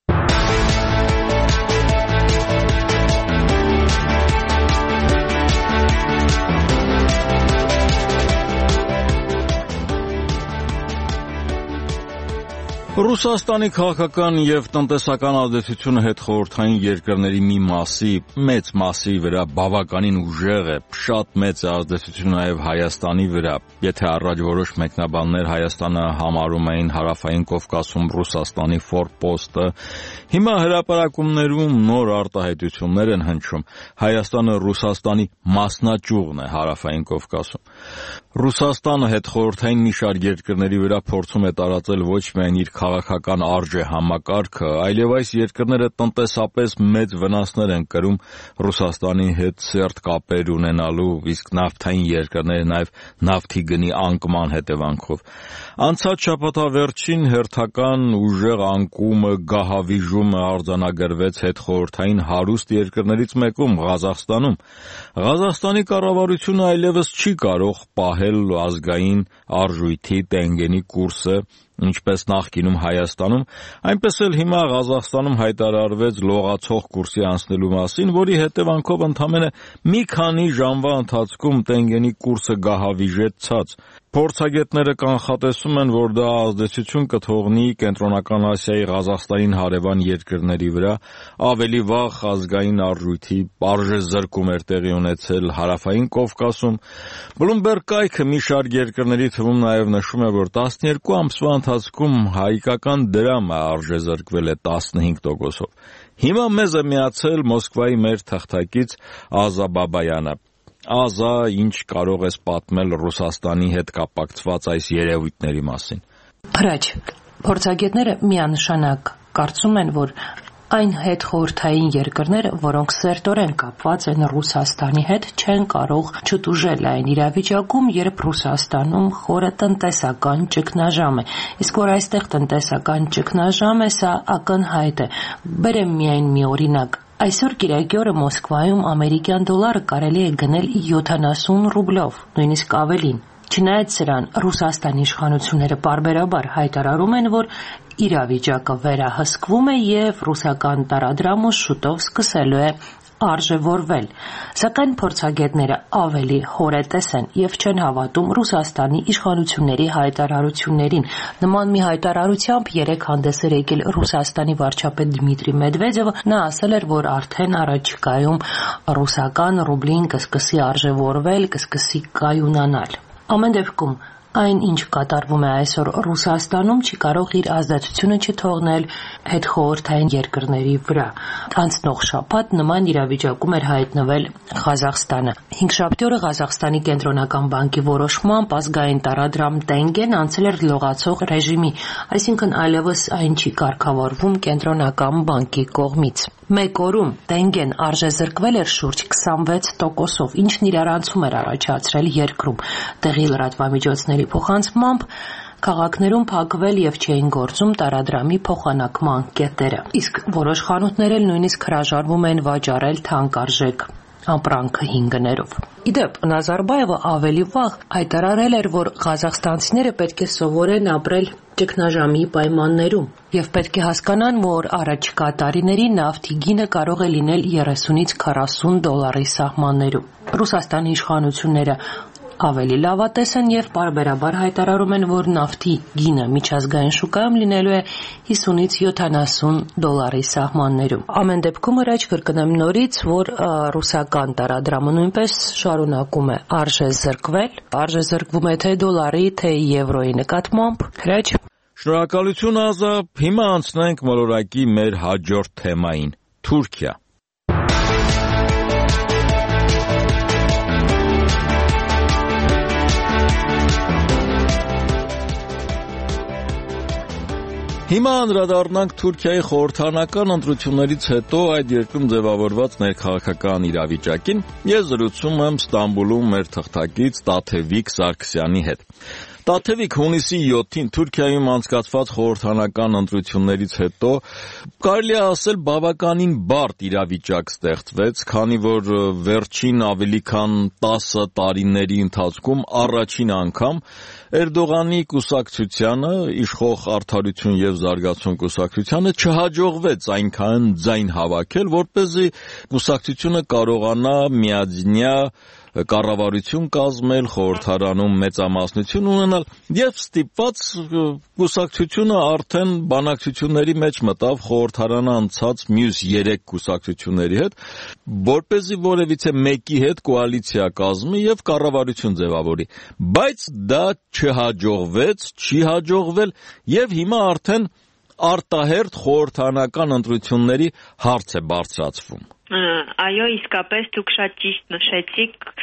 Ռուսաստանի քաղաքական եւ տնտեսական ազդեցությունը հետխորհրդային երկրների մի մասի, մեծ մասի վրա բավականին ուժեղ է, շատ մեծ ազդեցություն նաեւ Հայաստանի վրա։ Եթե առաջ որոշ մեկնաբաններ Հայաստանը համարում էին Հարավային Կովկասում Ռուսաստանի ֆորպոստը, հիմա հրապարակումներում նոր արտահայտություններ են հնչում։ Հայաստանը Ռուսաստանի մասնաճյուղն է Հարավային Կովկասում։ Ռուսաստանը հետխորհրդային մի շարք երկրների վրա փորձում է տարածել ոչ միայն իր քաղաքական արժե համակարգը, այլև այս երկրները տնտեսապես մեծ վնասներ են կրում Ռուսաստանի հետ սերտ կապեր ունենալու, իսկ նավթային երկրները նաև նավթի գնի անկման հետևանքով։ Անցած շաբաթավերջին հերթական ուժեղ անկումը, գահավիժումը արձանագրվեց հետխորհրդային հարուստ երկրներից մեկում Ղազախստանում։ Ղազախստանի կառավարությունը այլևս չի կարող պահել ազգային արժույթի տենգենի կուրսը, ինչպես նախկինում Հայաստանում, այնպես էլ հիմա Ղազախստանում հայտարարվեց լողացող կուրսի անցնելու մասին, որի հետևանքով ընդամենը մի քանի ժամվա ընթացքում տենգենի կուրսը գահավիժեց ցած։ Փորձագետները կանխատեսում են, որ դա ազդեցություն կթողնի Կենտրոնական Ասիայի Ղազախստանին հարևան երկրների վրա, ավելի վաղ ազգային արժույթի արժեզրկում էր տեղի ունեցել Հարավային Կովկասում։ Բլումբերգ կայքը մի շարք երկրների թվում նաև նշում է, որ տասներկու ամսվա ընթացքում հայկական դրամը արժեզրկվել է տասնհինգ տոկոսով։ Հիմա մեզ է միացել Մոսկվայի մեր թղթակից Ազա Բաբայանը։ Ազա, ինչ կարող ես պատմել Ռուսաստանի հետ կապակցված այս երևույթների մասին։
Հրաչ, փորձագետները միանշանակ կարծում են, որ այն հետխորհրդային երկրները, որոնք սերտորեն կապված են Ռուսաստանի հետ, չեն կարող չտուժել այն իրավիճակում, երբ Ռուսաստանում խորը տնտեսական ճգնաժամ է։ Իսկ որ այստեղ տնտեսական ճգնաժամ է, սա ակնհայտ է։ Բերեմ միայն մի օրինակ։ Այսօր կիրակի օրը Մոսկվայում ամերիկյան դոլարը կարելի է գնել յոթանասուն ռուբլով, նույնիսկ ավելին։ Չնայած սրան, Ռուսաստանի իշխանությունները պարբերաբար հայտարարում են, որ իրավիճակը վերահսկվում է և ռուսական տարադրամը շուտով սկսելու է արժևորվել, սակայն փորձագետները ավելի հորետես են և չեն հավատում Ռուսաստանի իշխանությունների հայտարարություններին։ Նման մի հայտարարությամբ երեկ հանդես էր եկել Ռուսաստանի վարչապետ Դմիտրի Մեդվեդևը, նա ասել էր, որ արդեն առաջիկայում ռուսական ռուբլին կսկսի արժևորվել, կսկսի կայունանալ։ Ամեն դեպքում այն, ինչ կատարվում է այսօր Ռուսաստանում, չի կարող իր ազդեցությունը չթողնել հետխորհրդային երկրների վրա։ Անցնող շաբաթ նման իրավիճակում էր հայտնվել Ղազախստանը։ Հինգշաբթի օրը Ղազախստանի կենտրոնական բանկի որոշմամբ ազգային տարադրամ տենգեն անցել էր լողացող ռեժիմի, այսինքն այլևս այն չի կարգավորվում կենտրոնական բանկի կողմից։ Մեկ օրում տենգեն արժեզրկվել էր շուրջ քսանվեց տոկոսով, ինչն իրարանցում էր առաջացրել երկրում։ Տեղի լրատվամիջոցների փոխանցմամբ քաղաքներում փակվել և չէին գործում տարադրամի փոխանակման կետերը, իսկ որոշ խանութներ էլ նույնիսկ հրաժարվում են վաճառել թանկարժեք ապրանքը հին գներով։ Իդեպ, Նազարբայևը ավելի վաղ հայտարարել էր, որ ղազախստանցիները պետք է սովորեն ապրել ճգնաժամի պայմաններում և պետք է հասկանան, որ առաջիկա տարիներին նավթի գինը կարող է լինել երեսունից քառասուն դոլարի սահմաններում։ Ռուսաստանի իշխանությունները ավելի լավատես են և պարբերաբար հայտարարում են, որ նավթի գինը միջազգային շուկայում լինելու է հիսունից յոթանասուն դոլարի սահմաններում։ Ամեն դեպքում հրաչ կրկնեմ նորից, որ ռուսական տարադրամը նույնպես շարունակում է արժեզրկվել, արժեզրկվում է թե դոլարի, թե եվրոյի նկատմամբ։ Հրաչ։
Շնորհակալություն Ազա, հիմա անցնենք մոլորակի մեր հաջորդ թեմային՝ Թուրքիա։ Հիմա անդրադառնանք Թուրքիայի խորհրդարանական ընտրություններից հետո այդ երկրում ձևավորված ներքաղաքական իրավիճակին։ Ես զրուցում եմ Ստամբուլում մեր թղթակից Տաթևիկ Սարգսյանի հետ։ Տաթևիկ, հունիսի յոթին Թուրքիայում անցկացված խորհրդարանական ընտրություններից հետո կարելի է ասել բավականին բարդ իրավիճակ ստեղծվեց, քանի որ վերջին ավելի քան տասը տարիների ընթացքում առաջին անգամ Էրդողանի կուսակցությանը, իշխող Արդարություն և զարգացում կուսակցությանը չհաջողվեց այնքան ձայն հավաքել, որպեսզի կուսակցությունը կարողանա միաձինյա կառավարություն կազմել, խորհրդարանում մեծամասնություն ունենալ և ստիպված կուսակցությունը արդեն բանակցությունների մեջ մտավ խորհրդարանը անցած մյուս երեք կուսակցությունների հետ, որպեսզի որևիցե մեկի հետ կոալիցիա կազմի և կառավարություն ձևավորի, բայց դա չհաջողվեց, չի հաջողվել և հիմա արդեն արտահերթ խորհրդարանական ընտրությունների հարց է բարձրացվում։
Այո, իսկապես դուք շատ ճիշտ նշեցիք,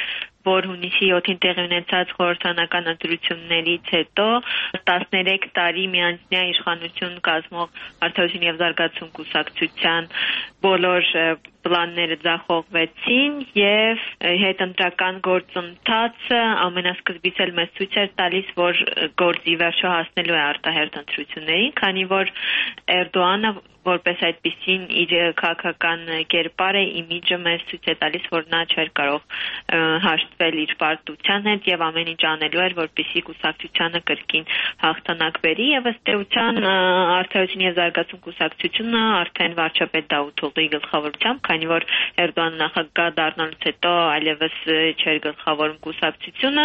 որ հունիսի յոթին տեղի ունեցած խորհրդանական ընտրություններից հետո տասներեք տարի միանձնյա իշխանություն կազմող Արդարություն եւ զարգացում կուսակցության բոլոր պլանները ձախողվեցին եւ հետընտրական գործընթացը ամենասկզբից էլ մեզ ցույց էր տալիս, որ գործի վերջո հասնելու է արտահերթ ընտրություններին, քանի որ Էրդողանը որպես այդպեսին իր քաղաքական կերպարը, իմիջը մեզ ցույց է տալիս, որ նա չէր կարող հաշտվել իր պարտության հետ եւ ամեն ինչ անելու էր, որպեսզի կուսակցությանը կրկին հաղթանակ բերի եւ ըստ էության Արդարություն եւ զարգացում կուսակցությունը արդեն վարչապետ Դավութ Օղլուի գլխավորությամբ, քանի որ Էրդողանը նախագահ դառնալուց հետո այլևս չէր գլխավորում կուսակցությունը,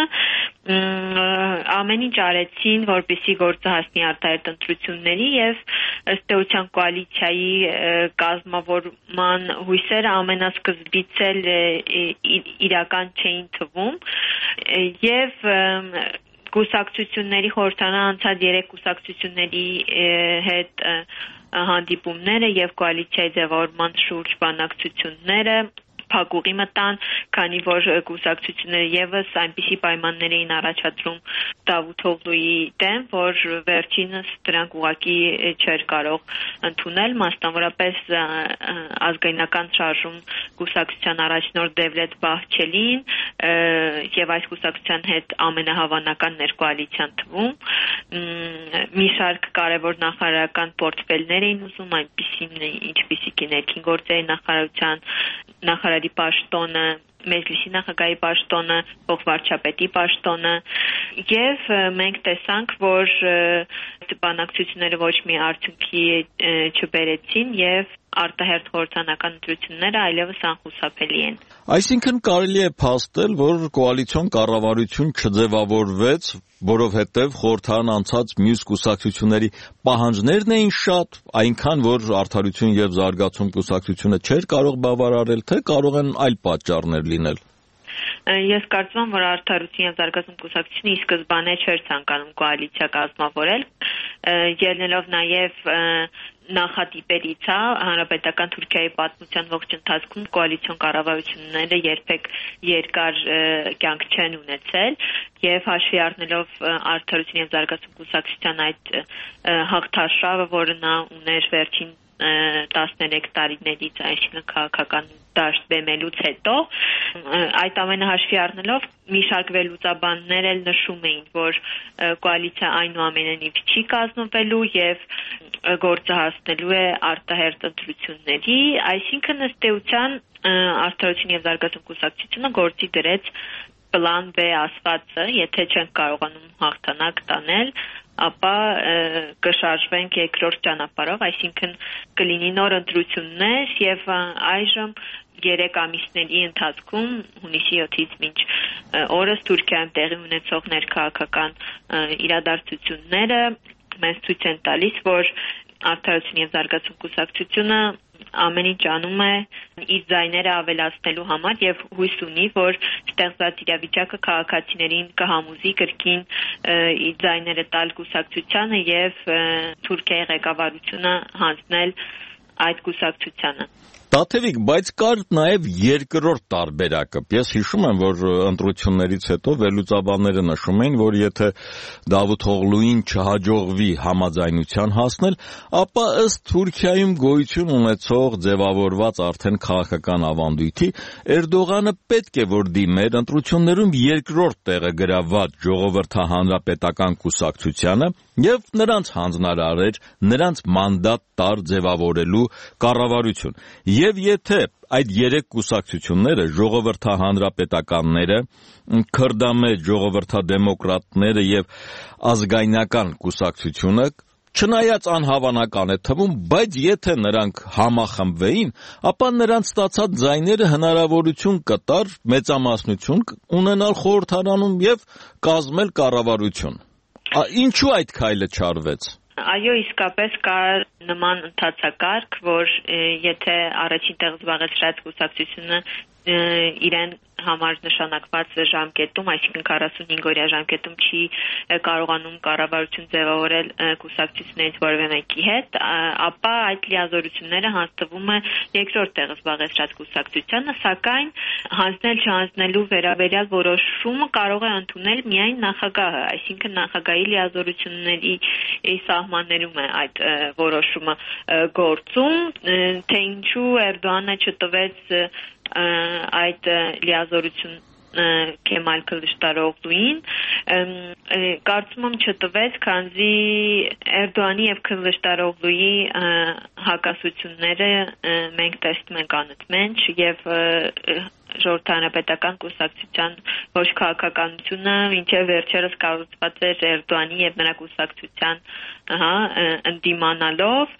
ամեն ինչ արեցին, որպեսզի գործը հասնի արտահերթ ընտրությունների եւ ըստ էության կոալիցիայի կազմավորման հույսերը ամենասկզբից էլ իրական չէին թվում եւ կուսակցությունների խորհրդանան անցած երեք կուսակցությունների հետ հանդիպումները եւ կոալիցիայի ձևավորման շուրջ բանակցությունները փակուղի մտան, քանի որ կուսակցությունները եւս այնպիսի պայմաններ էին առաջադրում Դավութ Օղլուի դեմ, որ վերջինս դրանք ուղղակի չէր կարող ընդունել, մասնավորապես ազգայնական շարժում կուսակցության առաջնորդ Դևլետ Բահչելին եւ այս կուսակցության հետ ամենահավանական ներկոալիցիան թվում մի շարք կարևոր նախարարական պորտֆելներ էին ուզում, այնպիսին ինչպիսիք ներքին գործերի նախարարության նախարարի պաշտոնը, Մեջլիսի նախագահի պաշտոնը, փոխվարչապետի պաշտոնը եւ մենք տեսանք, որ բանակցությունները ոչ մի արդյունքի չբերեցին եւ արտահերթ խորհրդանական ընտրությունները այլևս անխուսափելի են։
Այսինքն կարելի է փաստել, որ կոալիցիոն կառավարություն չձևավորվեց, որովհետև խորհրդարան անցած մյուս կուսակցությունների պահանջներն էին շատ, այնքան որ Արդարություն եւ զարգացում կուսակցությունը չէր կարող բավարարել, թե կարող են այլ պատճառներ լինել։
Ես կարծում եմ, որ Արդարություն եւ զարգացում կուսակցությունը ի սկզբանե չէր ցանկանում կոալիցիա կազմավորել, ելնելով նաեւ նախատիպերից, հանրապետական Թուրքիայի պատմության ողջ ընթացքում կոալիցիոն կառավարությունները երբեք երկար կյանք չեն ունեցել եւ հաշվի առնելով Արդարություն եւ զարգացում կուսակցության այդ հաղթարշավը, որը նա ուներ վերջին տասներեք տարիներից, այսինքն քաղաքական դաշտ բեմելուց հետո, այդ ամենը հաշվի առնելով մի շարք վերլուծաբաններ էլ նշում էին, որ կոալիցիա այնուամենայնիվ չի կազմվելու եւ գործը հասնելու է արտահերթ ընտրությունների, այսինքն ըստ էության Արդարություն եւ զարգացում կուսակցությունը գործի դրեց պլան B ասվածը, եթե չեն կարողանում հաղթանակ տանել, ապա կշարժվենք երկրորդ ճանապարհով, այսինքն կլինի նոր ընտրություններ եւ այժմ երեք ամիսների ընթացքում հունիսի յոթից մինչ օրս Թուրքիայում տեղի ունեցող ներքաղաքական իրադարձությունները մեզ ցույց են տալիս, որ Արդարություն եւ զարգացում կուսակցությունը ամեն ինչ անում է իր ձայները ավելացնելու համար եւ հույս ունի, որ ստեղծած իրավիճակը քաղաքացիներին կհամոզի կրկին իր ձայները տալ կուսակցությանը եւ Թուրքիայի ղեկավարությունը հանձնել այդ կուսակցությանը։
Տաթևիկ, բայց կար նաև երկրորդ տարբերակը։ Ես հիշում եմ, որ ընտրություններից հետո վերլուծաբանները նշում էին, որ եթե Դավութ Օղլուին չհաջողվի համաձայնության հասնել, ապա ըստ Թուրքիայում գոյություն ունեցող ձևավորված արդեն քաղաքական ավանդույթի Էրդողանը պետք է որ դիմեր ընտրություններում երկրորդ տեղը գրաված ժողովրդահանրապետական կուսակցությանը եւ նրանց հանձնարարեր, նրանց մանդատ տար ձևավորելու կառավարություն։ Եվ եթե այդ երեք կուսակցությունները ժողովրդահանրապետականները, քրդամեջ ժողովրդադեմոկրատները եւ ազգայնական կուսակցությունը չնայած անհավանական է թվում, բայց եթե նրանք համախմբվեին, ապա նրանց ստացած ձայները հնարավորություն կտար մեծամասնություն ունենալ խորհրդարանում եւ կազմել կառավարություն։ Ինչու այդ քայլը չարվեց։
Այո, իսկապես կար նման ընթացակարգ, որ եթե առաջին տեղ զբաղեցրած կուսակցությունը իրեն համար նշանակված ժամկետում, այսինքն քառասունհինգ օրյա ժամկետում չի կարողանում կառավարություն ձևավորել կուսակցություններից որևէ մեկի հետ, ապա այդ լիազորությունները հանձնվում է երկրորդ տեղը զբաղեցրած կուսակցությանը, սակայն հանձնել չհանձնելու վերաբերյալ որոշումը կարող է ընդունել միայն նախագահը, այսինքն նախագահի լիազորությունների սահմաններում է այդ որոշումը գործում, թե ինչու Էրդողանը չտվեց այդ լիազորություն Քեմալ Քլիշտարօղլուին, կարծում եմ չտվեց, քանզի Էրդողանի եւ Քլիշտարօղլուի հակասությունները մենք տեսնում ենք անընդմեջ եւ ժողովրդանապետական կուսակցության ոչ քաղաքականությունը մինչև վերջերս կառուցված էր Էրդողանի եւ նրա կուսակցության ահա ընդդիմանալով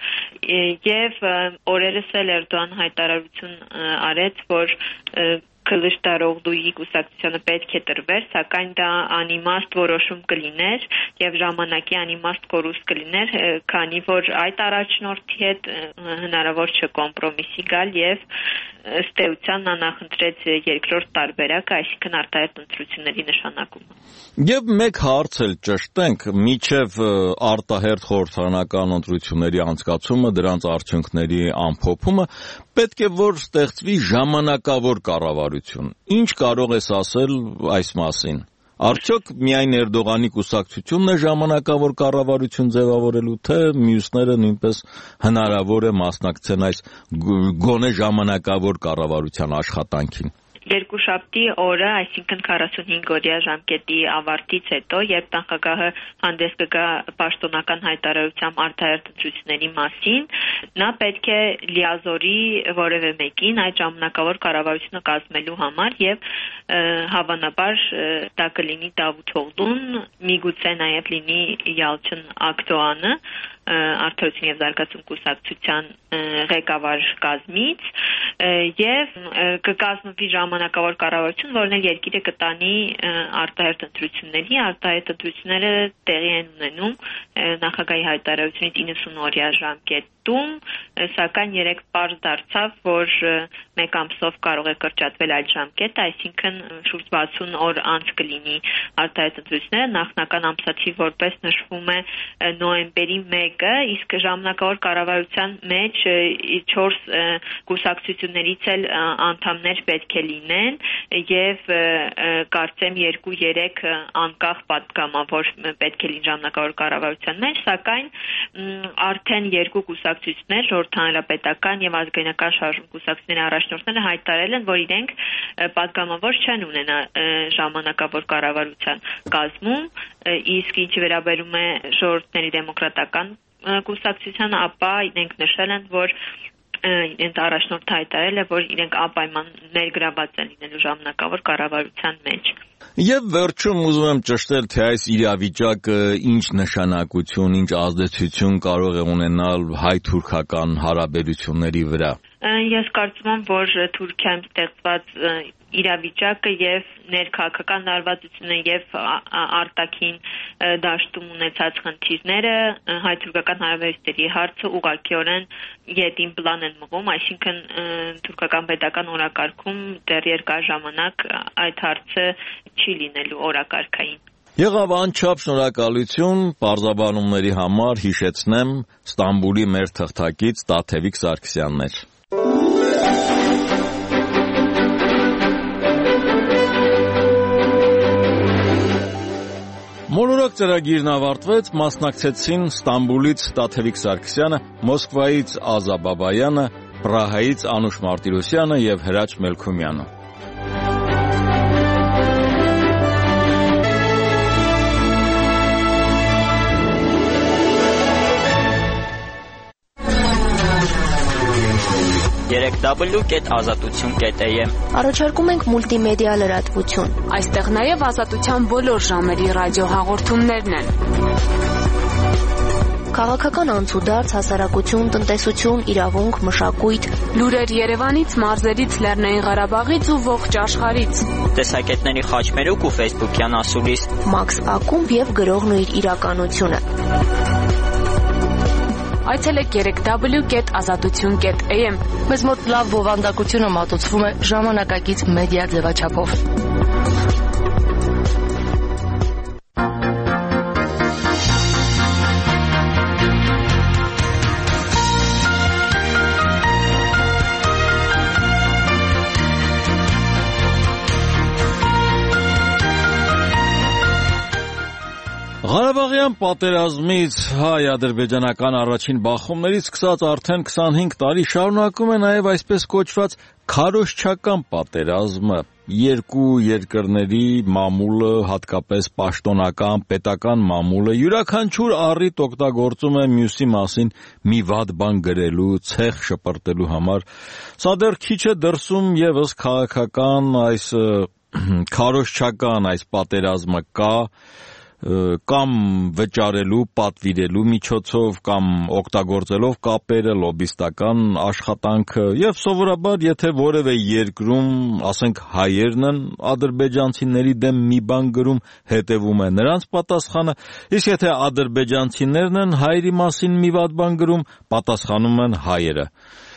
եւ օրերս էլ Էրդողան հայտարարություն արեց, որ Քլիշտարօղլուի կուսակցությանը պետք է տրվեր, սակայն դա անիմաստ որոշում կլիներ եւ ժամանակի անիմաստ կորուստ կլիներ, քանի որ այդ առաջնորդի հետ հնարավոր չէ կոմպրոմիսի գալ եւ ըստ էության նա նախընտրեց երկրորդ տարբերակը, այսինքն արտահերթ ընտրությունների նշանակումը։
Եվ մեկ հարց էլ ճշտենք, միջև արտահերթ խորհրդարանական ընտրությունների անցկացումը, դրանց արդյունքների ամփոփումը, պետք է որ ստեղծվի ժամանակավոր կառավարություն։ Ինչ կարող ես ասել այս մասին։ Արդյոք միայն Էրդողանի կուսակցությունն է ժամանակավոր կառավարություն ձևավորելու, թե մյուսները նույնպես հնարավոր է մասնակցեն այս գոնե ժամանակավոր կառավարության աշխատանքին։
Երկուշաբթի օրը, այսինքն քառասունհինգ օրյա ժամկետի ավարտից հետո, երբ նախագահը հանդես կգա պաշտոնական հայտարարությամբ արտահերթ ընտրությունների մասին, նա պետք է լիազորի որևէ մեկին այդ ժամանակավոր կառավարությունը կազմելու համար եւ հավանաբար դա կլինի Դավութ Օղլուն, միգուցե նաեւ լինի Յալչին Ակդոյանը, Արդարություն եւ զարգացում կուսակցության ղեկավար կազմից եւ կկազմվի ժամանակավոր կառավարություն, որն էլ երկիրը կտանի արտահերթ ընտրությունների, արտահերթ ընտրությունները տեղի են ունենում նախագահի հայտարարությունից իննսուն օրյա ժամկետում, սակայն երեք պարզ դարձավ, որ մեկ ամսով կարող է կրճատվել այդ ժամկետը, այսինքն շուրջ վաթսուն օր անց կլինի արտահերթ ընտրությունները, նախնական ամսաթիվ որպես նշվում է նոյեմբերի մեկը, իսկ ժամանակավոր կառավարության մեջ չորս կուսակցություններից էլ անդամներ պետք է լինեն եւ կարծեմ երկու երեք անկախ պատգամավոր պետք է լինեն ժամանակավոր կառավարության մեջ, սակայն արդեն երկու կուսակցություններ, ժողովրդահանրապետական եւ ազգայնական շարժում կուսակցությունների առաջնորդները հայտարարել են, որ իրենք պատգամավոր չեն ունենա ժամանակավոր կառավարության կազմում, իսկ ինչ վերաբերում է ժողովրդների դեմոկրատական կուսակցությանը, ապա իրենք նշել են, որ իրենց առաջնորդը հայտարարել է, որ իրենք անպայման ներգրաված են լինելու ժամանակավոր կառավարության մեջ։
Եվ վերջում ուզում եմ ճշտել, թե այս իրավիճակը ինչ նշանակություն, ինչ ազդեցություն կարող է ունենալ հայ-թուրքական հարաբերությունների վրա։
Ես կարծում եմ, որ Թուրքիայում ստեղծված իրավիճակը եւ ներքաղաքական լարվածությունը եւ արտաքին դաշտում ունեցած խնդիրները հայ-թուրքական հարաբերությունների հարցը ուղղակիորեն յետին պլան են մղում, այսինքն թուրքական պետական օրակարգում դեռ երկար ժամանակ այդ հարցը չի լինելու օրակարգային։
Եղավ անչափ շնորհակալություն պարզաբանումների համար, հիշեցնեմ Ստամբուլի մեր թղթակից Տաթևիկ Սարգսյանն էր։ Մոլորակ ծրագիրն ավարտվեց, մասնակցեցին Ստամբուլից Տաթևիկ Սարգսյանը, Մոսկվայից Ազա Բաբայանը, Պրահայից Անուշ Մարտիրոսյանը եւ Հրաչ Մելքումյանը։
երեք w կետ ազատություն կետ a m
Առաջարկում ենք մուլտիմեդիա լրատվություն։
Այստեղ նաև ազատության բոլոր ժամերի ռադիոհաղորդումներն են։
Քաղաքական անցուդարձ, հասարակություն, տնտեսություն, իրավունք, մշակույթ,
լուրեր Երևանից, մարզերից, Լեռնային Ղարաբաղից ու ողջ աշխարհից։
Տեսակետների խաչմերուկ ու ֆեյսբուքյան ասուլիս։
Մաքս Ակումբ եւ գրողն ու իր իրականությունը։
այցելեք երեք դաբլյու կետ ազատություն կետ էյ էմ։
Մեզ մոտ լավ բովանդակությունը մատուցվում է ժամանակակից մեդիա ձևաչափով։
Ղարաբաղյան պատերազմից հայ-ադրբեջանական առաջին բախումներից սկսած արդեն քսանհինգ տարի շարունակում է նաև այսպես կոչված քարոզչական պատերազմը։ Երկու երկրների մամուլը, հատկապես պաշտոնական, պետական մամուլը յուրաքանչյուր առիթ օգտագործում է մյուսի մասին մի վատ բան գրելու, ցեխ շպրտելու համար։ Սա դեռ քիչ է դրսում եւս քաղաքական այս քարոզչական այս պատերազմը կա, կամ վճարելու, պատվիրելու միջոցով, կամ օգտագործելով կապերը, լոբիստական աշխատանքը, եւ սովորաբար, եթե որևէ երկրում, ասենք հայերն են ադրբեջանցիների դեմ մի բան գրում, հետևում է նրանց պատասխանը, իսկ եթե ադրբեջանցիներն են հայերի մասին մի վատ բան գրում, պատասխանում են հայերը։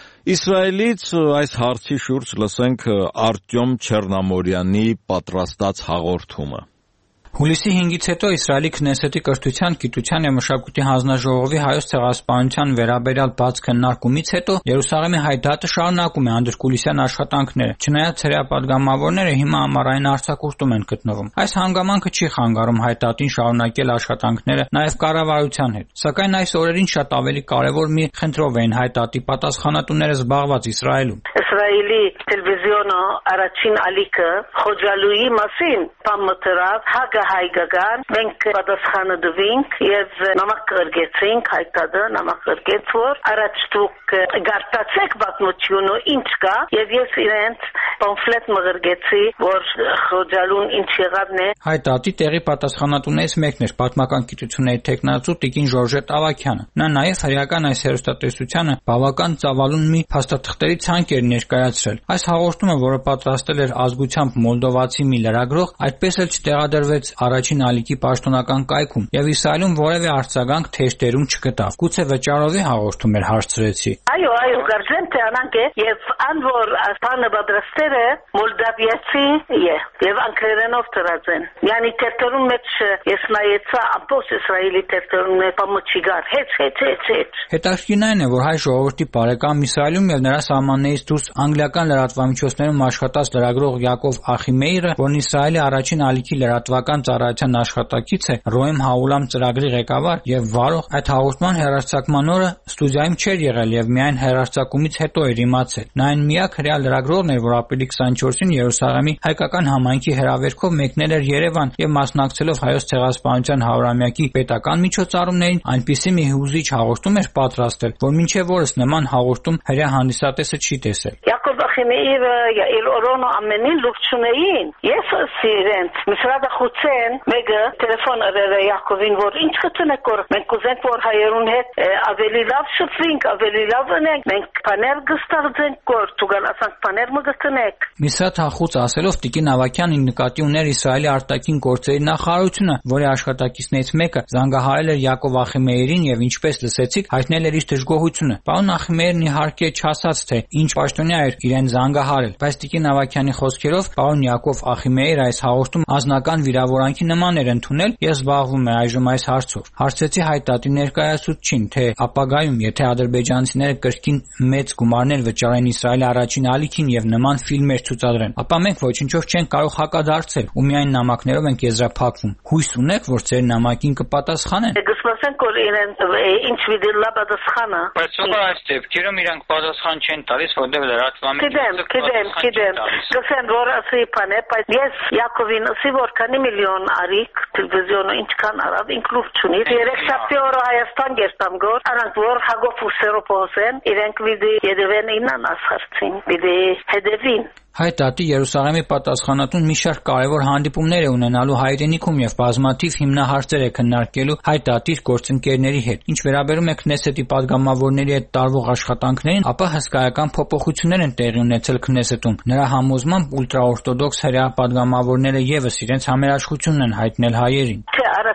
Իսրայելից այս հարցի շուրջ լսենք Արտյոմ Չեռնամորյանի պատրաստած հաղորդումը։
Հուլիսի հինգից հետո Իսրայելի Քնեսետի կրթության, գիտության և մշակույթի հանձնաժողովի հայոց ցեղասպանության վերաբերյալ բաց քննարկումից հետո Երուսաղեմի հայ դատը շարունակում է անդրկուլիսյան աշխատանքները, չնայած հրեապատգամավորները հիմա ամառային արձակուրդում են գտնվում։ Այս հանգամանքը չի խանգարում հայ դատին շարունակել աշխատանքները նաև կառավարության հետ, սակայն այս օրերին շատ ավելի կարևոր մի խնդրով էին հայ դատի պատասխանատուները զբաղված Իսրայելում։
Իսրայելի տելևիզիոնը առաջին ալիքը Խոջալուի մասին բամտրավ հագ հայկական մենք պատասխանը դվինք եւ նամակ գրգեցինք հայտարարը նամակ գրգեց որ առաջ դուք գարտացեք պատմությունը ինչ կա եւ ես իրենց պամֆլետ մղրգեցի որ Խոջալուն ինչ եղավն է։
Հայտարարի տեղի պատասխանատուներից մեկն էր պատմական գիտությունների տեխնացու Տիկին Ժորժետ Ավակյանը։ Նա նաեւ հրեական այս հերոստատեսությանը բավական ծավալուն մի փաստաթղթերի ցանկ էր ներկայացրել։ Այս հաղորդումը, որը պատրաստել էր ազգությամբ մոլդովացի մի լրագրող, այդպես էլ չտեղադրվեց առաջին ալիքի պաշտոնական կայքում եւ Իսրայելում որևէ արձագանք թեժտերում չգտավ։ Գուցե վճարովի հաղորդում էր հարցրեցի։
Այո, այո, գարձեն թե անանք է եւ անոր աստանը բادرստերը մոլդավիացի է եւ անգլերենով դրած են։ Յանի տերտերում մեջ ես նայեցա ապոս Իսրայելի տերտերում է պամոչիգար հետ հետ հետ հետ։
Հետաքրքիրն այն է, որ հայ ժողովրդի բարեկամ Իսրայելում եւ նրա սահմաններից դուրս անգլիական լրատվամիջոցներում աշխատած լրագրող Յակով Ախիմեյրը, որն Իսրայելի առաջին ալիքի լրատվական ծառայության աշխատակից է, Ռոեմ Հաուլամ ծրագրի ղեկավար եւ վարող, այդ հաղորդման հեռարձակման օրը ստուդիայում չէր եղել եւ միայն հեռարձակումից հետո էր իմացել։ Նա այն միակ հրեա լրագրողն էր, որ ապրիլի քսանչորսին Երուսաղեմի հայկական համայնքի հրավերքով մեկնել էր Երևան եւ մասնակցելով հայոց ցեղասպանության հարյուրամյակի պետական միջոցառումներին, այնպիսի մի հուզիչ հաղորդում էր պատրաստել, որ մինչեւ օրս նման հաղորդում հրեա հանդիսատեսը չի տեսել։
Յակով Ախիմեյրը իր օրոնը ամենին լուքչունեին։ Ես սիրենց Միսրադը խուցեն մեգը տելեֆոն արել Յակովին որ ինչ կտնեք որ մենք կուզենք որ հայերուն հետ ավելի լավ շփվենք, ավելի լավ ունենք, մենք բաներ կստեղծենք որ ցուգալ ասանք բաներ մգտնեք։
Միսրադ հախուց ասելով Տիկին Ավակյանին նկատի ուներ Իսրայելի արտաքին գործերի նախարարությունը, որի աշխատակիցներից մեկը զանգահարել էր Յակով Ախիմեյրին եւ ինչպես լսեցիք հայտնել էր իր դժգոհությունը։ Պարոն Ախիմեյրն իհարկե չասաց թե ինչ պաշտոնյա էր իրեն զանգահարել, բայց Տիկին Ավակյանի խոսքերով պարոն Յակով Ախիմեյրը այս հաղորդում ազնական վիրավորանքի նման էր ընդունել եւ զբաղվում է այժմ այս հարցով։ Հարցեցի հայտարարի ներկայացուցչին, թե ապագայում, եթե ադրբեջանցիները կրկին մեծ գումարներ վճարեն Իսրայելի առաջին ալիքին եւ նման ֆիլմեր ցուցադրեն, ապա մենք ոչնչով չենք կարող հակադարձել ու միայն նամակներով ենք եզրափակվում։ Հույս ունեք, որ ձեր նամակին կպատասխանեն։
Գսպասենք որ իրեն ինչ վիդելա պատասխանը։
Բայց սովոր այս դեպքերում իրանք պատասխան չեն տալիս, որտեղ լրատվամիջոցը
Կդեմ, կդեմ, գսեն որ ասի բանը, բայց ես Յակովին ասի որ քանի միլիոն արիկ տելևիզիոնը ինչքան արավ ինքլուվ չունի։ Երեք շաբթի օրը Հայաստան գերտամ գոր, արանք որ հագով ուսերո փոսեն, իրենք վիդի եդվեն ինան ասարցին, վիդի հետևին։
Հայտարարի Երուսաղեմի պատասխանատուն մի շարք կարևոր հանդիպումներ է ունենալու հայրենիքում եւ բազմաթիվ հիմնահարցեր է քննարկելու հայտարարի գործընկերների հետ։ Ինչ վերաբերում է Քնեսետի падգամավորների հետ տարվող աշխատանքներին, ապա հսկայական փոփոխություններ են տեղի ունեցել Քնեսետում։ Նրա համոզմամբ ուլտրաօրթոդոքս հրեա падգամավորները եւս իրենց համերաշխությունն են հայտնել հայերին։
Թե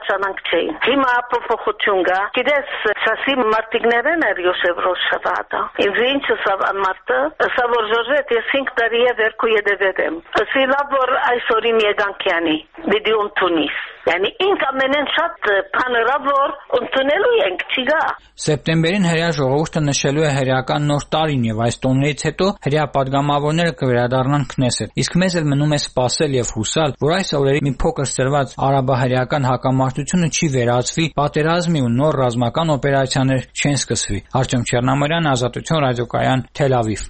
դավաճանանք չէին։ Հիմա փոփոխություն կա։ Գիտես, սասի մարտիկներն էր Յոսեֆրոսը վադա։ Ինձ ինչը սա մարտը, սա որ ժորժետ ես հինգ տարի է վերքու եդևերեմ։ Սի լավ որ այսօրին եգանքյանի, դիդի ունտունիս։ Yani ինք ամենեն շատ բաներավոր ընդունելու ենք, չի գա։
Սեպտեմբերին հրեա ժողովուրդը նշելու է հրեական նոր տարին եւ այս տոններից հետո հրեա падգամավորները կվերադառնան քնեսետ։ Իսկ մեզ էլ մնում է սպասել եւ հուսալ, որ այս օրերի մի փոքր սրված արաբա-հրեական հակամարտությունը չի վերածվի պատերազմի ու նոր ռազմական օպերացիաներ չեն սկսվի։ Արտյոմ Չեռնամարյան, Ազատություն ռադիոկայան, Թել Ավիվ։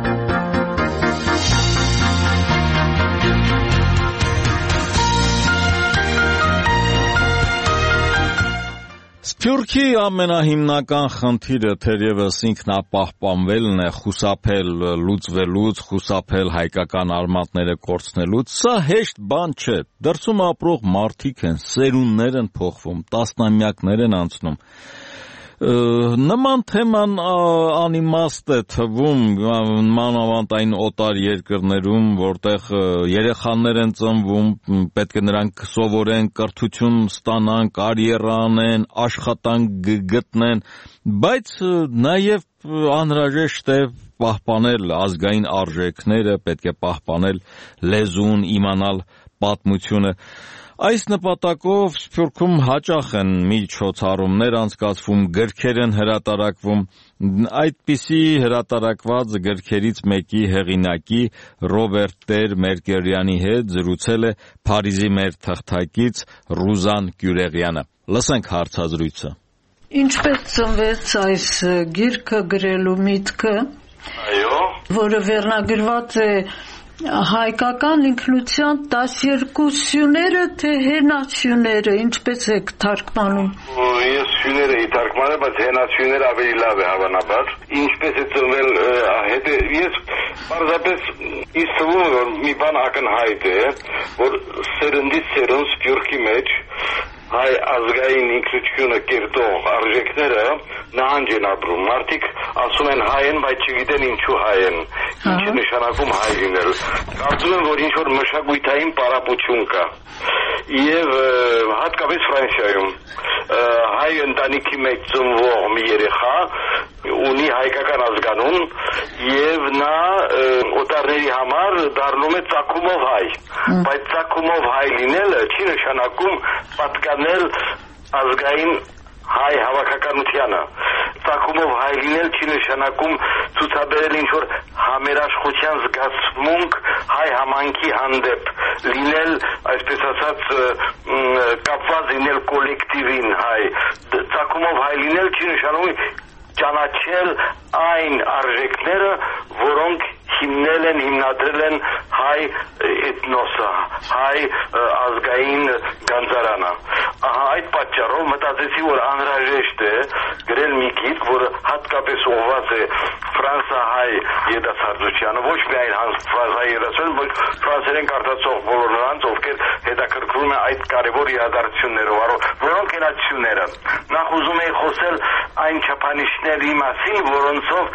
Սփյուռքի ամենահիմնական խնդիրը թերևս ինքնապահպանվելն է, խուսափել լուծվելուց, խուսափել հայկական արմատները կորցնելուց, սա հեշտ բան չէ։ Դրսում ապրող մարդիկ են, սերունդներ են փոխվում, տասնամյակներ են անցնում։ Նման թեման անիմաստ է թվում մանավանդ այն օտար երկրներում, որտեղ երեխաներ են ծնվում, պետք է նրանք սովորեն, կրթություն ստանան, կարիերա անեն, աշխատանք գտնեն, բայց նաև անհրաժեշտ է պահպանել ազգային արժեքները, պետք է պահպանել լեզուն, իմանալ պատմությունը։ Այս նպատակով Սփյուռքում հաճախ են միջոցառումներ անցկացվում, գրքեր են հրատարակվում, այդպիսի հրատարակված գրքերից մեկի հեղինակի Ռոբերտ Տեր Մերկերյանի հետ զրուցել է Փարիզի մեր թղթակից Ռուզան Կյուրեղյանը։ Լսենք հարցազրույցը։
Ինչպես ծնվեց այս գիրքը գրելու միտքը, այո, որը վերնագրված է հայկական ինքնության տասներկու սյուները, թե հենասյուները, ինչպես եք թարգմանում։
Ես սյուները էի թարգմանում, բայց հենասյուները ավելի լավ է հավանաբար։ Ինչպես է ծնվել, ես պարզապես ինձ թվում է, որ մի բան ակնհայտ է, որ սերնդից սերունդ Սփյուռքի մեջ հայ ազգային ինքնությունը կերտող արժեքները նահանջ են ապրում։ Մարդիկ ասում են հայ են, բայց չգիտեն ինչու հայ են, ինչ է նշանակում հայ լինել։ Կարծում եմ, որ ինչ-որ մշակութային պարապություն կա։ Եվ հատկապես Ֆրանսիայում հայ ընտանիքի մեջ ծնվող մի երեխա ունի հայկական ազգանուն եւ նա օտարների համար դառնում է ծագումով հայ, բայց ծագումով հայ լինելը չի նշանակում պատկանել ազգային հայ հավաքականությանը։ Ծագումով հայ լինել չի նշանակում ցուցաբերել ինչ-որ համերաշխության զգացմունք հայ համայնքի հանդեպ, լինել, այսպես ասած, կապված լինել կոլեկտիվին հայ։ Ծագումով հայ լինել չի նշանակում ճանաչել այն արժեքները, որոնք հիմնել են, հիմնադրել են հայ էթնոսը, հայ ազգային գանձարանը։ Ահա այդ պատճառով մտածեցի, որ անհրաժեշտ է գրել մի գիրք, որը հատկապես ուղղված է ֆրանսահայ երիտասարդությանը, ոչ միայն ֆրանսահայ երիտասարդությանը, ոչ ֆրանսերեն կարդացող բոլոր նրանց, ովքեր հետաքրքրվում են այդ կարևոր իրադարձություններով, որոնք են այդ սյուները։ Նախ ուզում էի խոսել այն չափանիշների մասին, որոնցով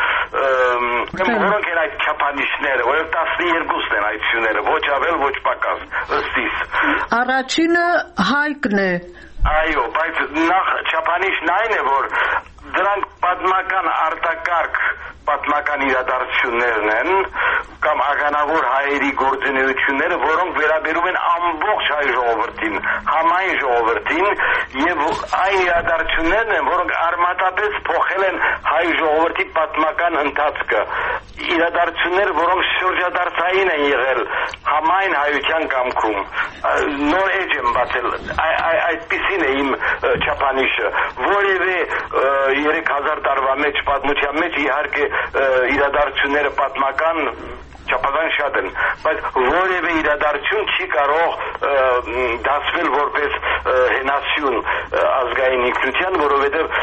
որոնք են այդ չափանիշները, որով տասներկուսն են այդ սյուները, ոչ ավել, ոչ պակաս, ըստիս։
Առաջինը հայկն է։
Այո, բայց նախ չափանիշն այն է, որ դրանք պատմական արտակարգ պատմական իրադարձություններն են կամ ականավոր հայերի գործունեությունները, որոնք վերաբերում են ամբողջ հայ ժողովրդին, համայն ժողովրդին, եւ այն իրադարձություններն են, որոնք արմատապես փոխել են հայ ժողովրդի պատմական ընթացքը։ Իրադարձություններ, որոնք շրջադարձային են եղել համայն հայության կամքում։ Նոր էջ եմ բացել, այդպիսին է իմ չափանիշը, որևէ երեք հազար տարվա մեջ պատմության մեջ իհարկե իրադարձությունները պատմական չափազանց շատ են, բայց որևէ իրադարձություն չի կարող դասվել որպես հենասյուն ազգային ինքնության, որովհետև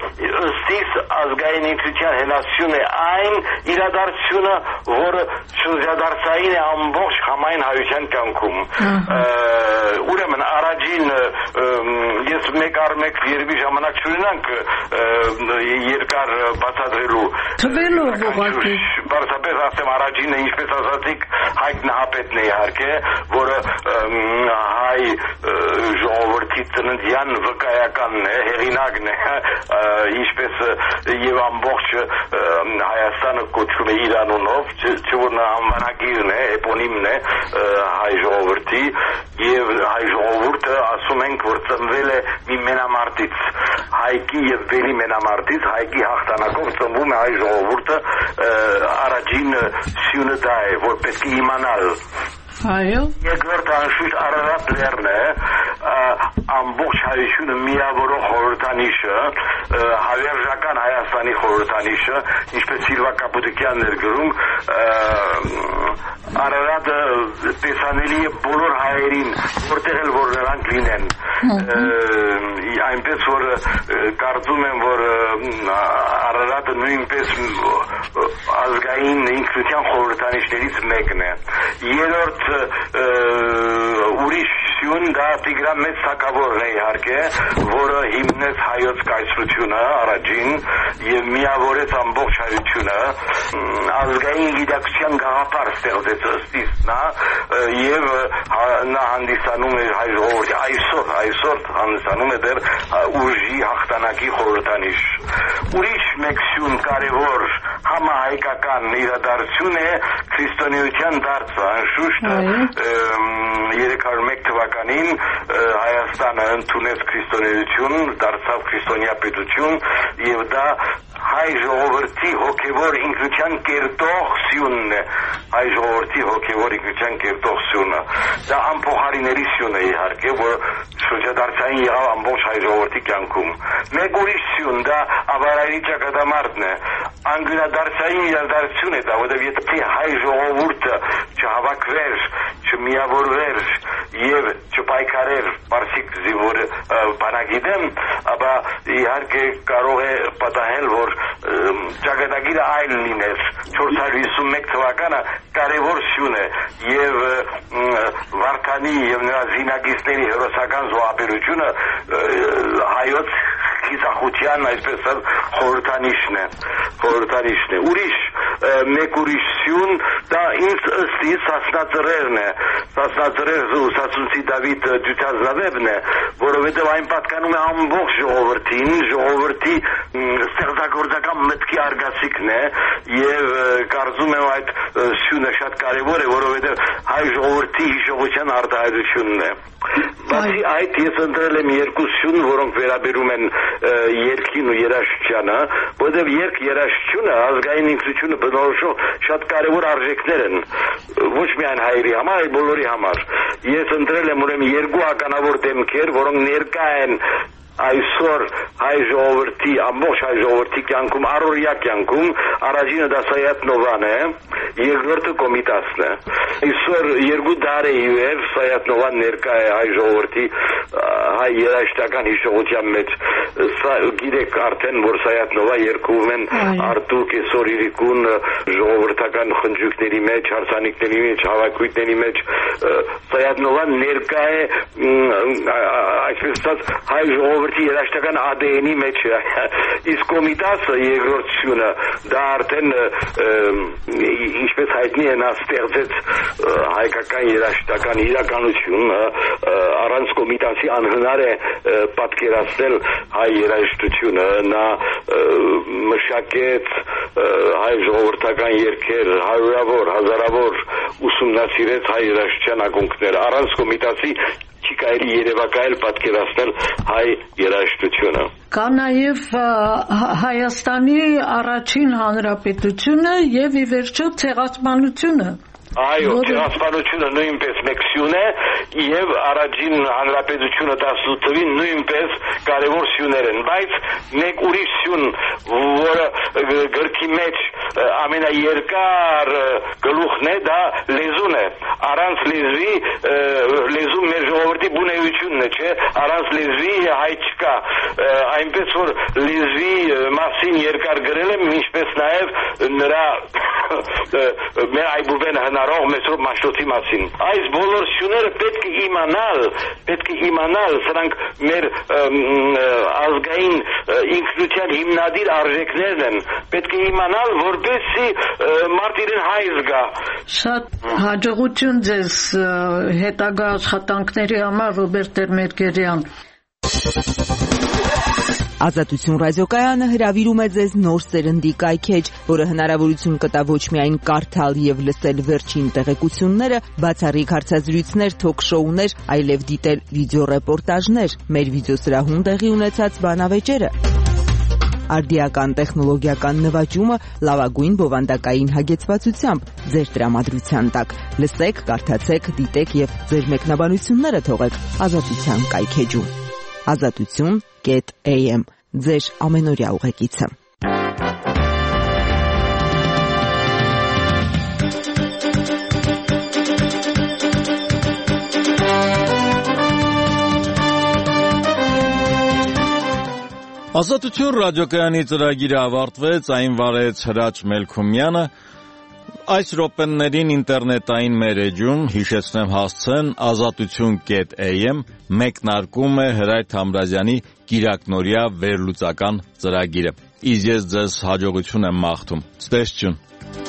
ըստիս ազգային ինքնության հենասյուն է այն իրադարձությունը, որը շրջադարձային է ամբողջ համայն հայության կյանքում։ Ուրեմն առաջին ես մեկ առ մեկ երբի ժամանակ չունենանք երկար բացատրելու։
Թվելով ուղղակի։
Բարձրապես ասեմ առաջինը ինչպես ասացիք Հայկ Նահապետն է իհարկե, որը հայ ժողովրդի ծննդյան վկայականն է, հեղինակն է, ինչպես եւ ամբողջ Հայաստանը կոչվում է իր անունով, չէ՞ որ նա անվանագիրն է, էպոնիմն է հայ ժողովրդի եւ հայ ժողովուրդը ասում ենք որ ծնվել է մի մենամարտից, Հայկի եւ Բելի մենամարտից, Հայկի հաղթանակով ծնվում է հայ ժողովուրդը, առաջին սյունը դա է, որ պետք է իմանալ։
Այո։
Երկրորդը անշուշտ Արարատ լեռն է, ամբողջ հայությունը միավորող խորհրդանիշը, հավերժական Հայաստանի խորհրդանիշը, ինչպես Սիլվա Կապուտիկյանն էր գրում, Արարատը տեսանելի է բոլոր հայերին, որտեղ էլ որ նրանք լինեն։ Այնպես որ կարծում եմ, որ Արարատը նույնպես ազգային ինքնության խորհրդանիշներից մեկն է։ Երրորդ ուրիշ սյուն դա Տիգրան Մեծ թագավորն է իհարկե, որը հիմնեց հայոց կայսրությունը առաջին եւ միավորեց ամբողջ հայությունը, ազգային գիտակցության գաղափար ստեղծեց ըստ իս նա եւ նա հանդիսանում է հայ ժողովրդի այսօր այսօր հանդիսանում է դեռ ուժի հաղթանակի խորհրդանիշ։ Ուրիշ մեկ սյուն կարևոր համահայկական իրադարձություն է քրիստոնեության դարձը, անշուշտ երեք հարյուր մեկ թվականին Հայաստանը ընդունեց քրիստոնեություն, դարձավ քրիստոնյա պետություն եւ դա հայ ժողովրդի հոգևոր ինքնության կերտող սյունն է, հայ ժողովրդի հոգևոր ինքնության կերտող սյունը։ Դա անփոխարինելի սյուն է իհարկե, որ շրջադարձային եղավ ամբողջ հայ ժողովրդի կյանքում։ Մեկ ուրիշ սյուն դա ավարայրի ճակատամարտն է, անգլիադարձային իրադարձություն է դա, որովհետև եթե հայ ժողովուրդը չհավաքվեր, չմիավորվեր եւ չպայքարեր պարսիկ զինվոր բանակիդեմ, ապա իհարկե կարող է պատահել, որ ճակատագիրը այլ լիներ։ չորս հարյուր հիսունմեկ թվականը կարևոր սյուն է եւ Վարդանի եւ նրա զինագիստների հերոսական զոհաբերությունը հայոց խիզախության այսպես խորհրդանիշն է, խորհրդանիշն է։ Ուրիշ մեկ ուրիշ սյուն դա ինձ ըստ իս Սասնածռերն է, Սասնածռեր Սասունցի Դավիթ Դյութազնավևն է, որովհետև այն պատկանում է ամբողջ ժողովրդին, ժողովրդի ստեղծագործական մտքի արգասիքն է եւ կարծում եմ այդ սյունը շատ կարեւոր է, որովհետև հայ ժողովրդի հիշողության արտահայտությունն է։ Բացի այդ ես ընտրել եմ երկու սյուն, որոնք վերաբերում են երգին ու երաժշտությանը, որովհետև երգ երաժշտությունը ազգային ինքնությունը բնորոշող շատ կարևոր արժեքներ են, ոչ միայն հայերի համար, այլ բոլորի համար։ Ես ընտրել եմ ուրեմն երկու ականավոր դեմքեր, որոնք ներկա են այսօր հայ ժողովրդի, ամբողջ հայ ժողովրդի կյանքում, առօրյա կյանքում, առաջինը դա Սայաթ Նովան է, երկրորդը Կոմիտասն է։ Այսօր երկու դար է իվեր Սայաթ Նովան ներկա է հայ ժողովրդի հայ երաժշտական հիշողության մեջ։ Գիտեք արդեն, որ Սայաթ Նովա երգում են Արտուր Կեսօր Իրիկուն ժողովրդական խնջույքների մեջ, հարսանիքների մեջ, հավաքույթների մեջ։ Սայաթ Նովան ներկա է այսպես ասած հայ ժողովրդի երաժշտական ա դե են-ի մեջ է։ Իսկ Կոմիտասը երկրորդ սյունը դա արդեն ինչպես հայտնի է նա ստեղծեց հայկական երաժշտական իրականություն, առանց Կոմիտասի անհնար է պատկերացնել հայ երաժշտությունը, նա մշակեց հայ ժողովրդական երգեր, հարյուրավոր, հազարավոր ուսումնասիրեց հայ երաժշտության ակունքները, առանց Կոմիտասի չի կարելի երևակայել պատկերացնել հայ երաժշտությունը։
Կա նաև Հայաստանի առաջին հանրապետությունը եւ ի վերջո ցեղասպանությունը։
Այո, ցեղասպանությունը նույնպես մեկ սյուն է եւ առաջին հանրապետությունը տասնութ թվին նույնպես կարևոր սյուներ են, բայց մեկ ուրիշ սյուն, որը գրքի մեջ ամենաերկար գլուխն է, դա լեզուն է։ Առանց լեզվի լեզուն մեր ժողովրդի բունեությունն է, չէ՞, առանց լեզվի հայ չկա։ Այնպես որ լեզվի մասին երկար գրել եմ, ինչպես նաեւ նրա մեր այբուբեն հնարող մեսրոպ մաշտոցի մասին։ Այս բոլոր սյուները պետք է իմանալ, պետք է իմանալ, սրանք մեր ազգային ինքնության հիմնադիր արժեքներն են, պետք է իմանալ, որպեսզի մարդ իրեն հայ զգա։
Շատ հաջողություն ձեզ հետագա աշխատանքների համար, Ռոբերտ Տեր-Մերգերյան։
Ազատություն ռադիոկայանը հրավիրում է ձեզ նոր սերնդի կայքեջ, որը հնարավորություն կտա ոչ միայն կարդալ եւ լսել վերջին տեղեկությունները, բացառիկ հարցազրույցներ, թոք-շոուներ, այլև դիտել վիդեոռեպորտաժներ, մեր վիդեոսրահում տեղի ունեցած բանավեճերը, արդիական տեխնոլոգիական նվաճումը լավագույն բովանդակային հագեցվածությամբ ձեր տրամադրության տակ։ Լսեք, կարդացեք, դիտեք եւ ձեր մեկնաբանությունները թողեք Ազատության կայքեջում։ Ազատություն կետ էյ էմ ձեր ամենօրյա ուղեկիցը։
Ազատություն ռադիոկայանի ծրագիրը ավարտվեց, այն վարեց Հրաչ Մելքումյանը։ Այս րոպեներին ինտերնետային մեր էջում հիշեցնեմ հասցեն ազատություն կետ էյ էմ մեկնարկում է Հրայր Թամրազյանի գիրակնորյա վերլուծական ծրագիրը։ Իսկ ես ձեզ հաջողություն եմ մաղթում։ Ցտեսություն։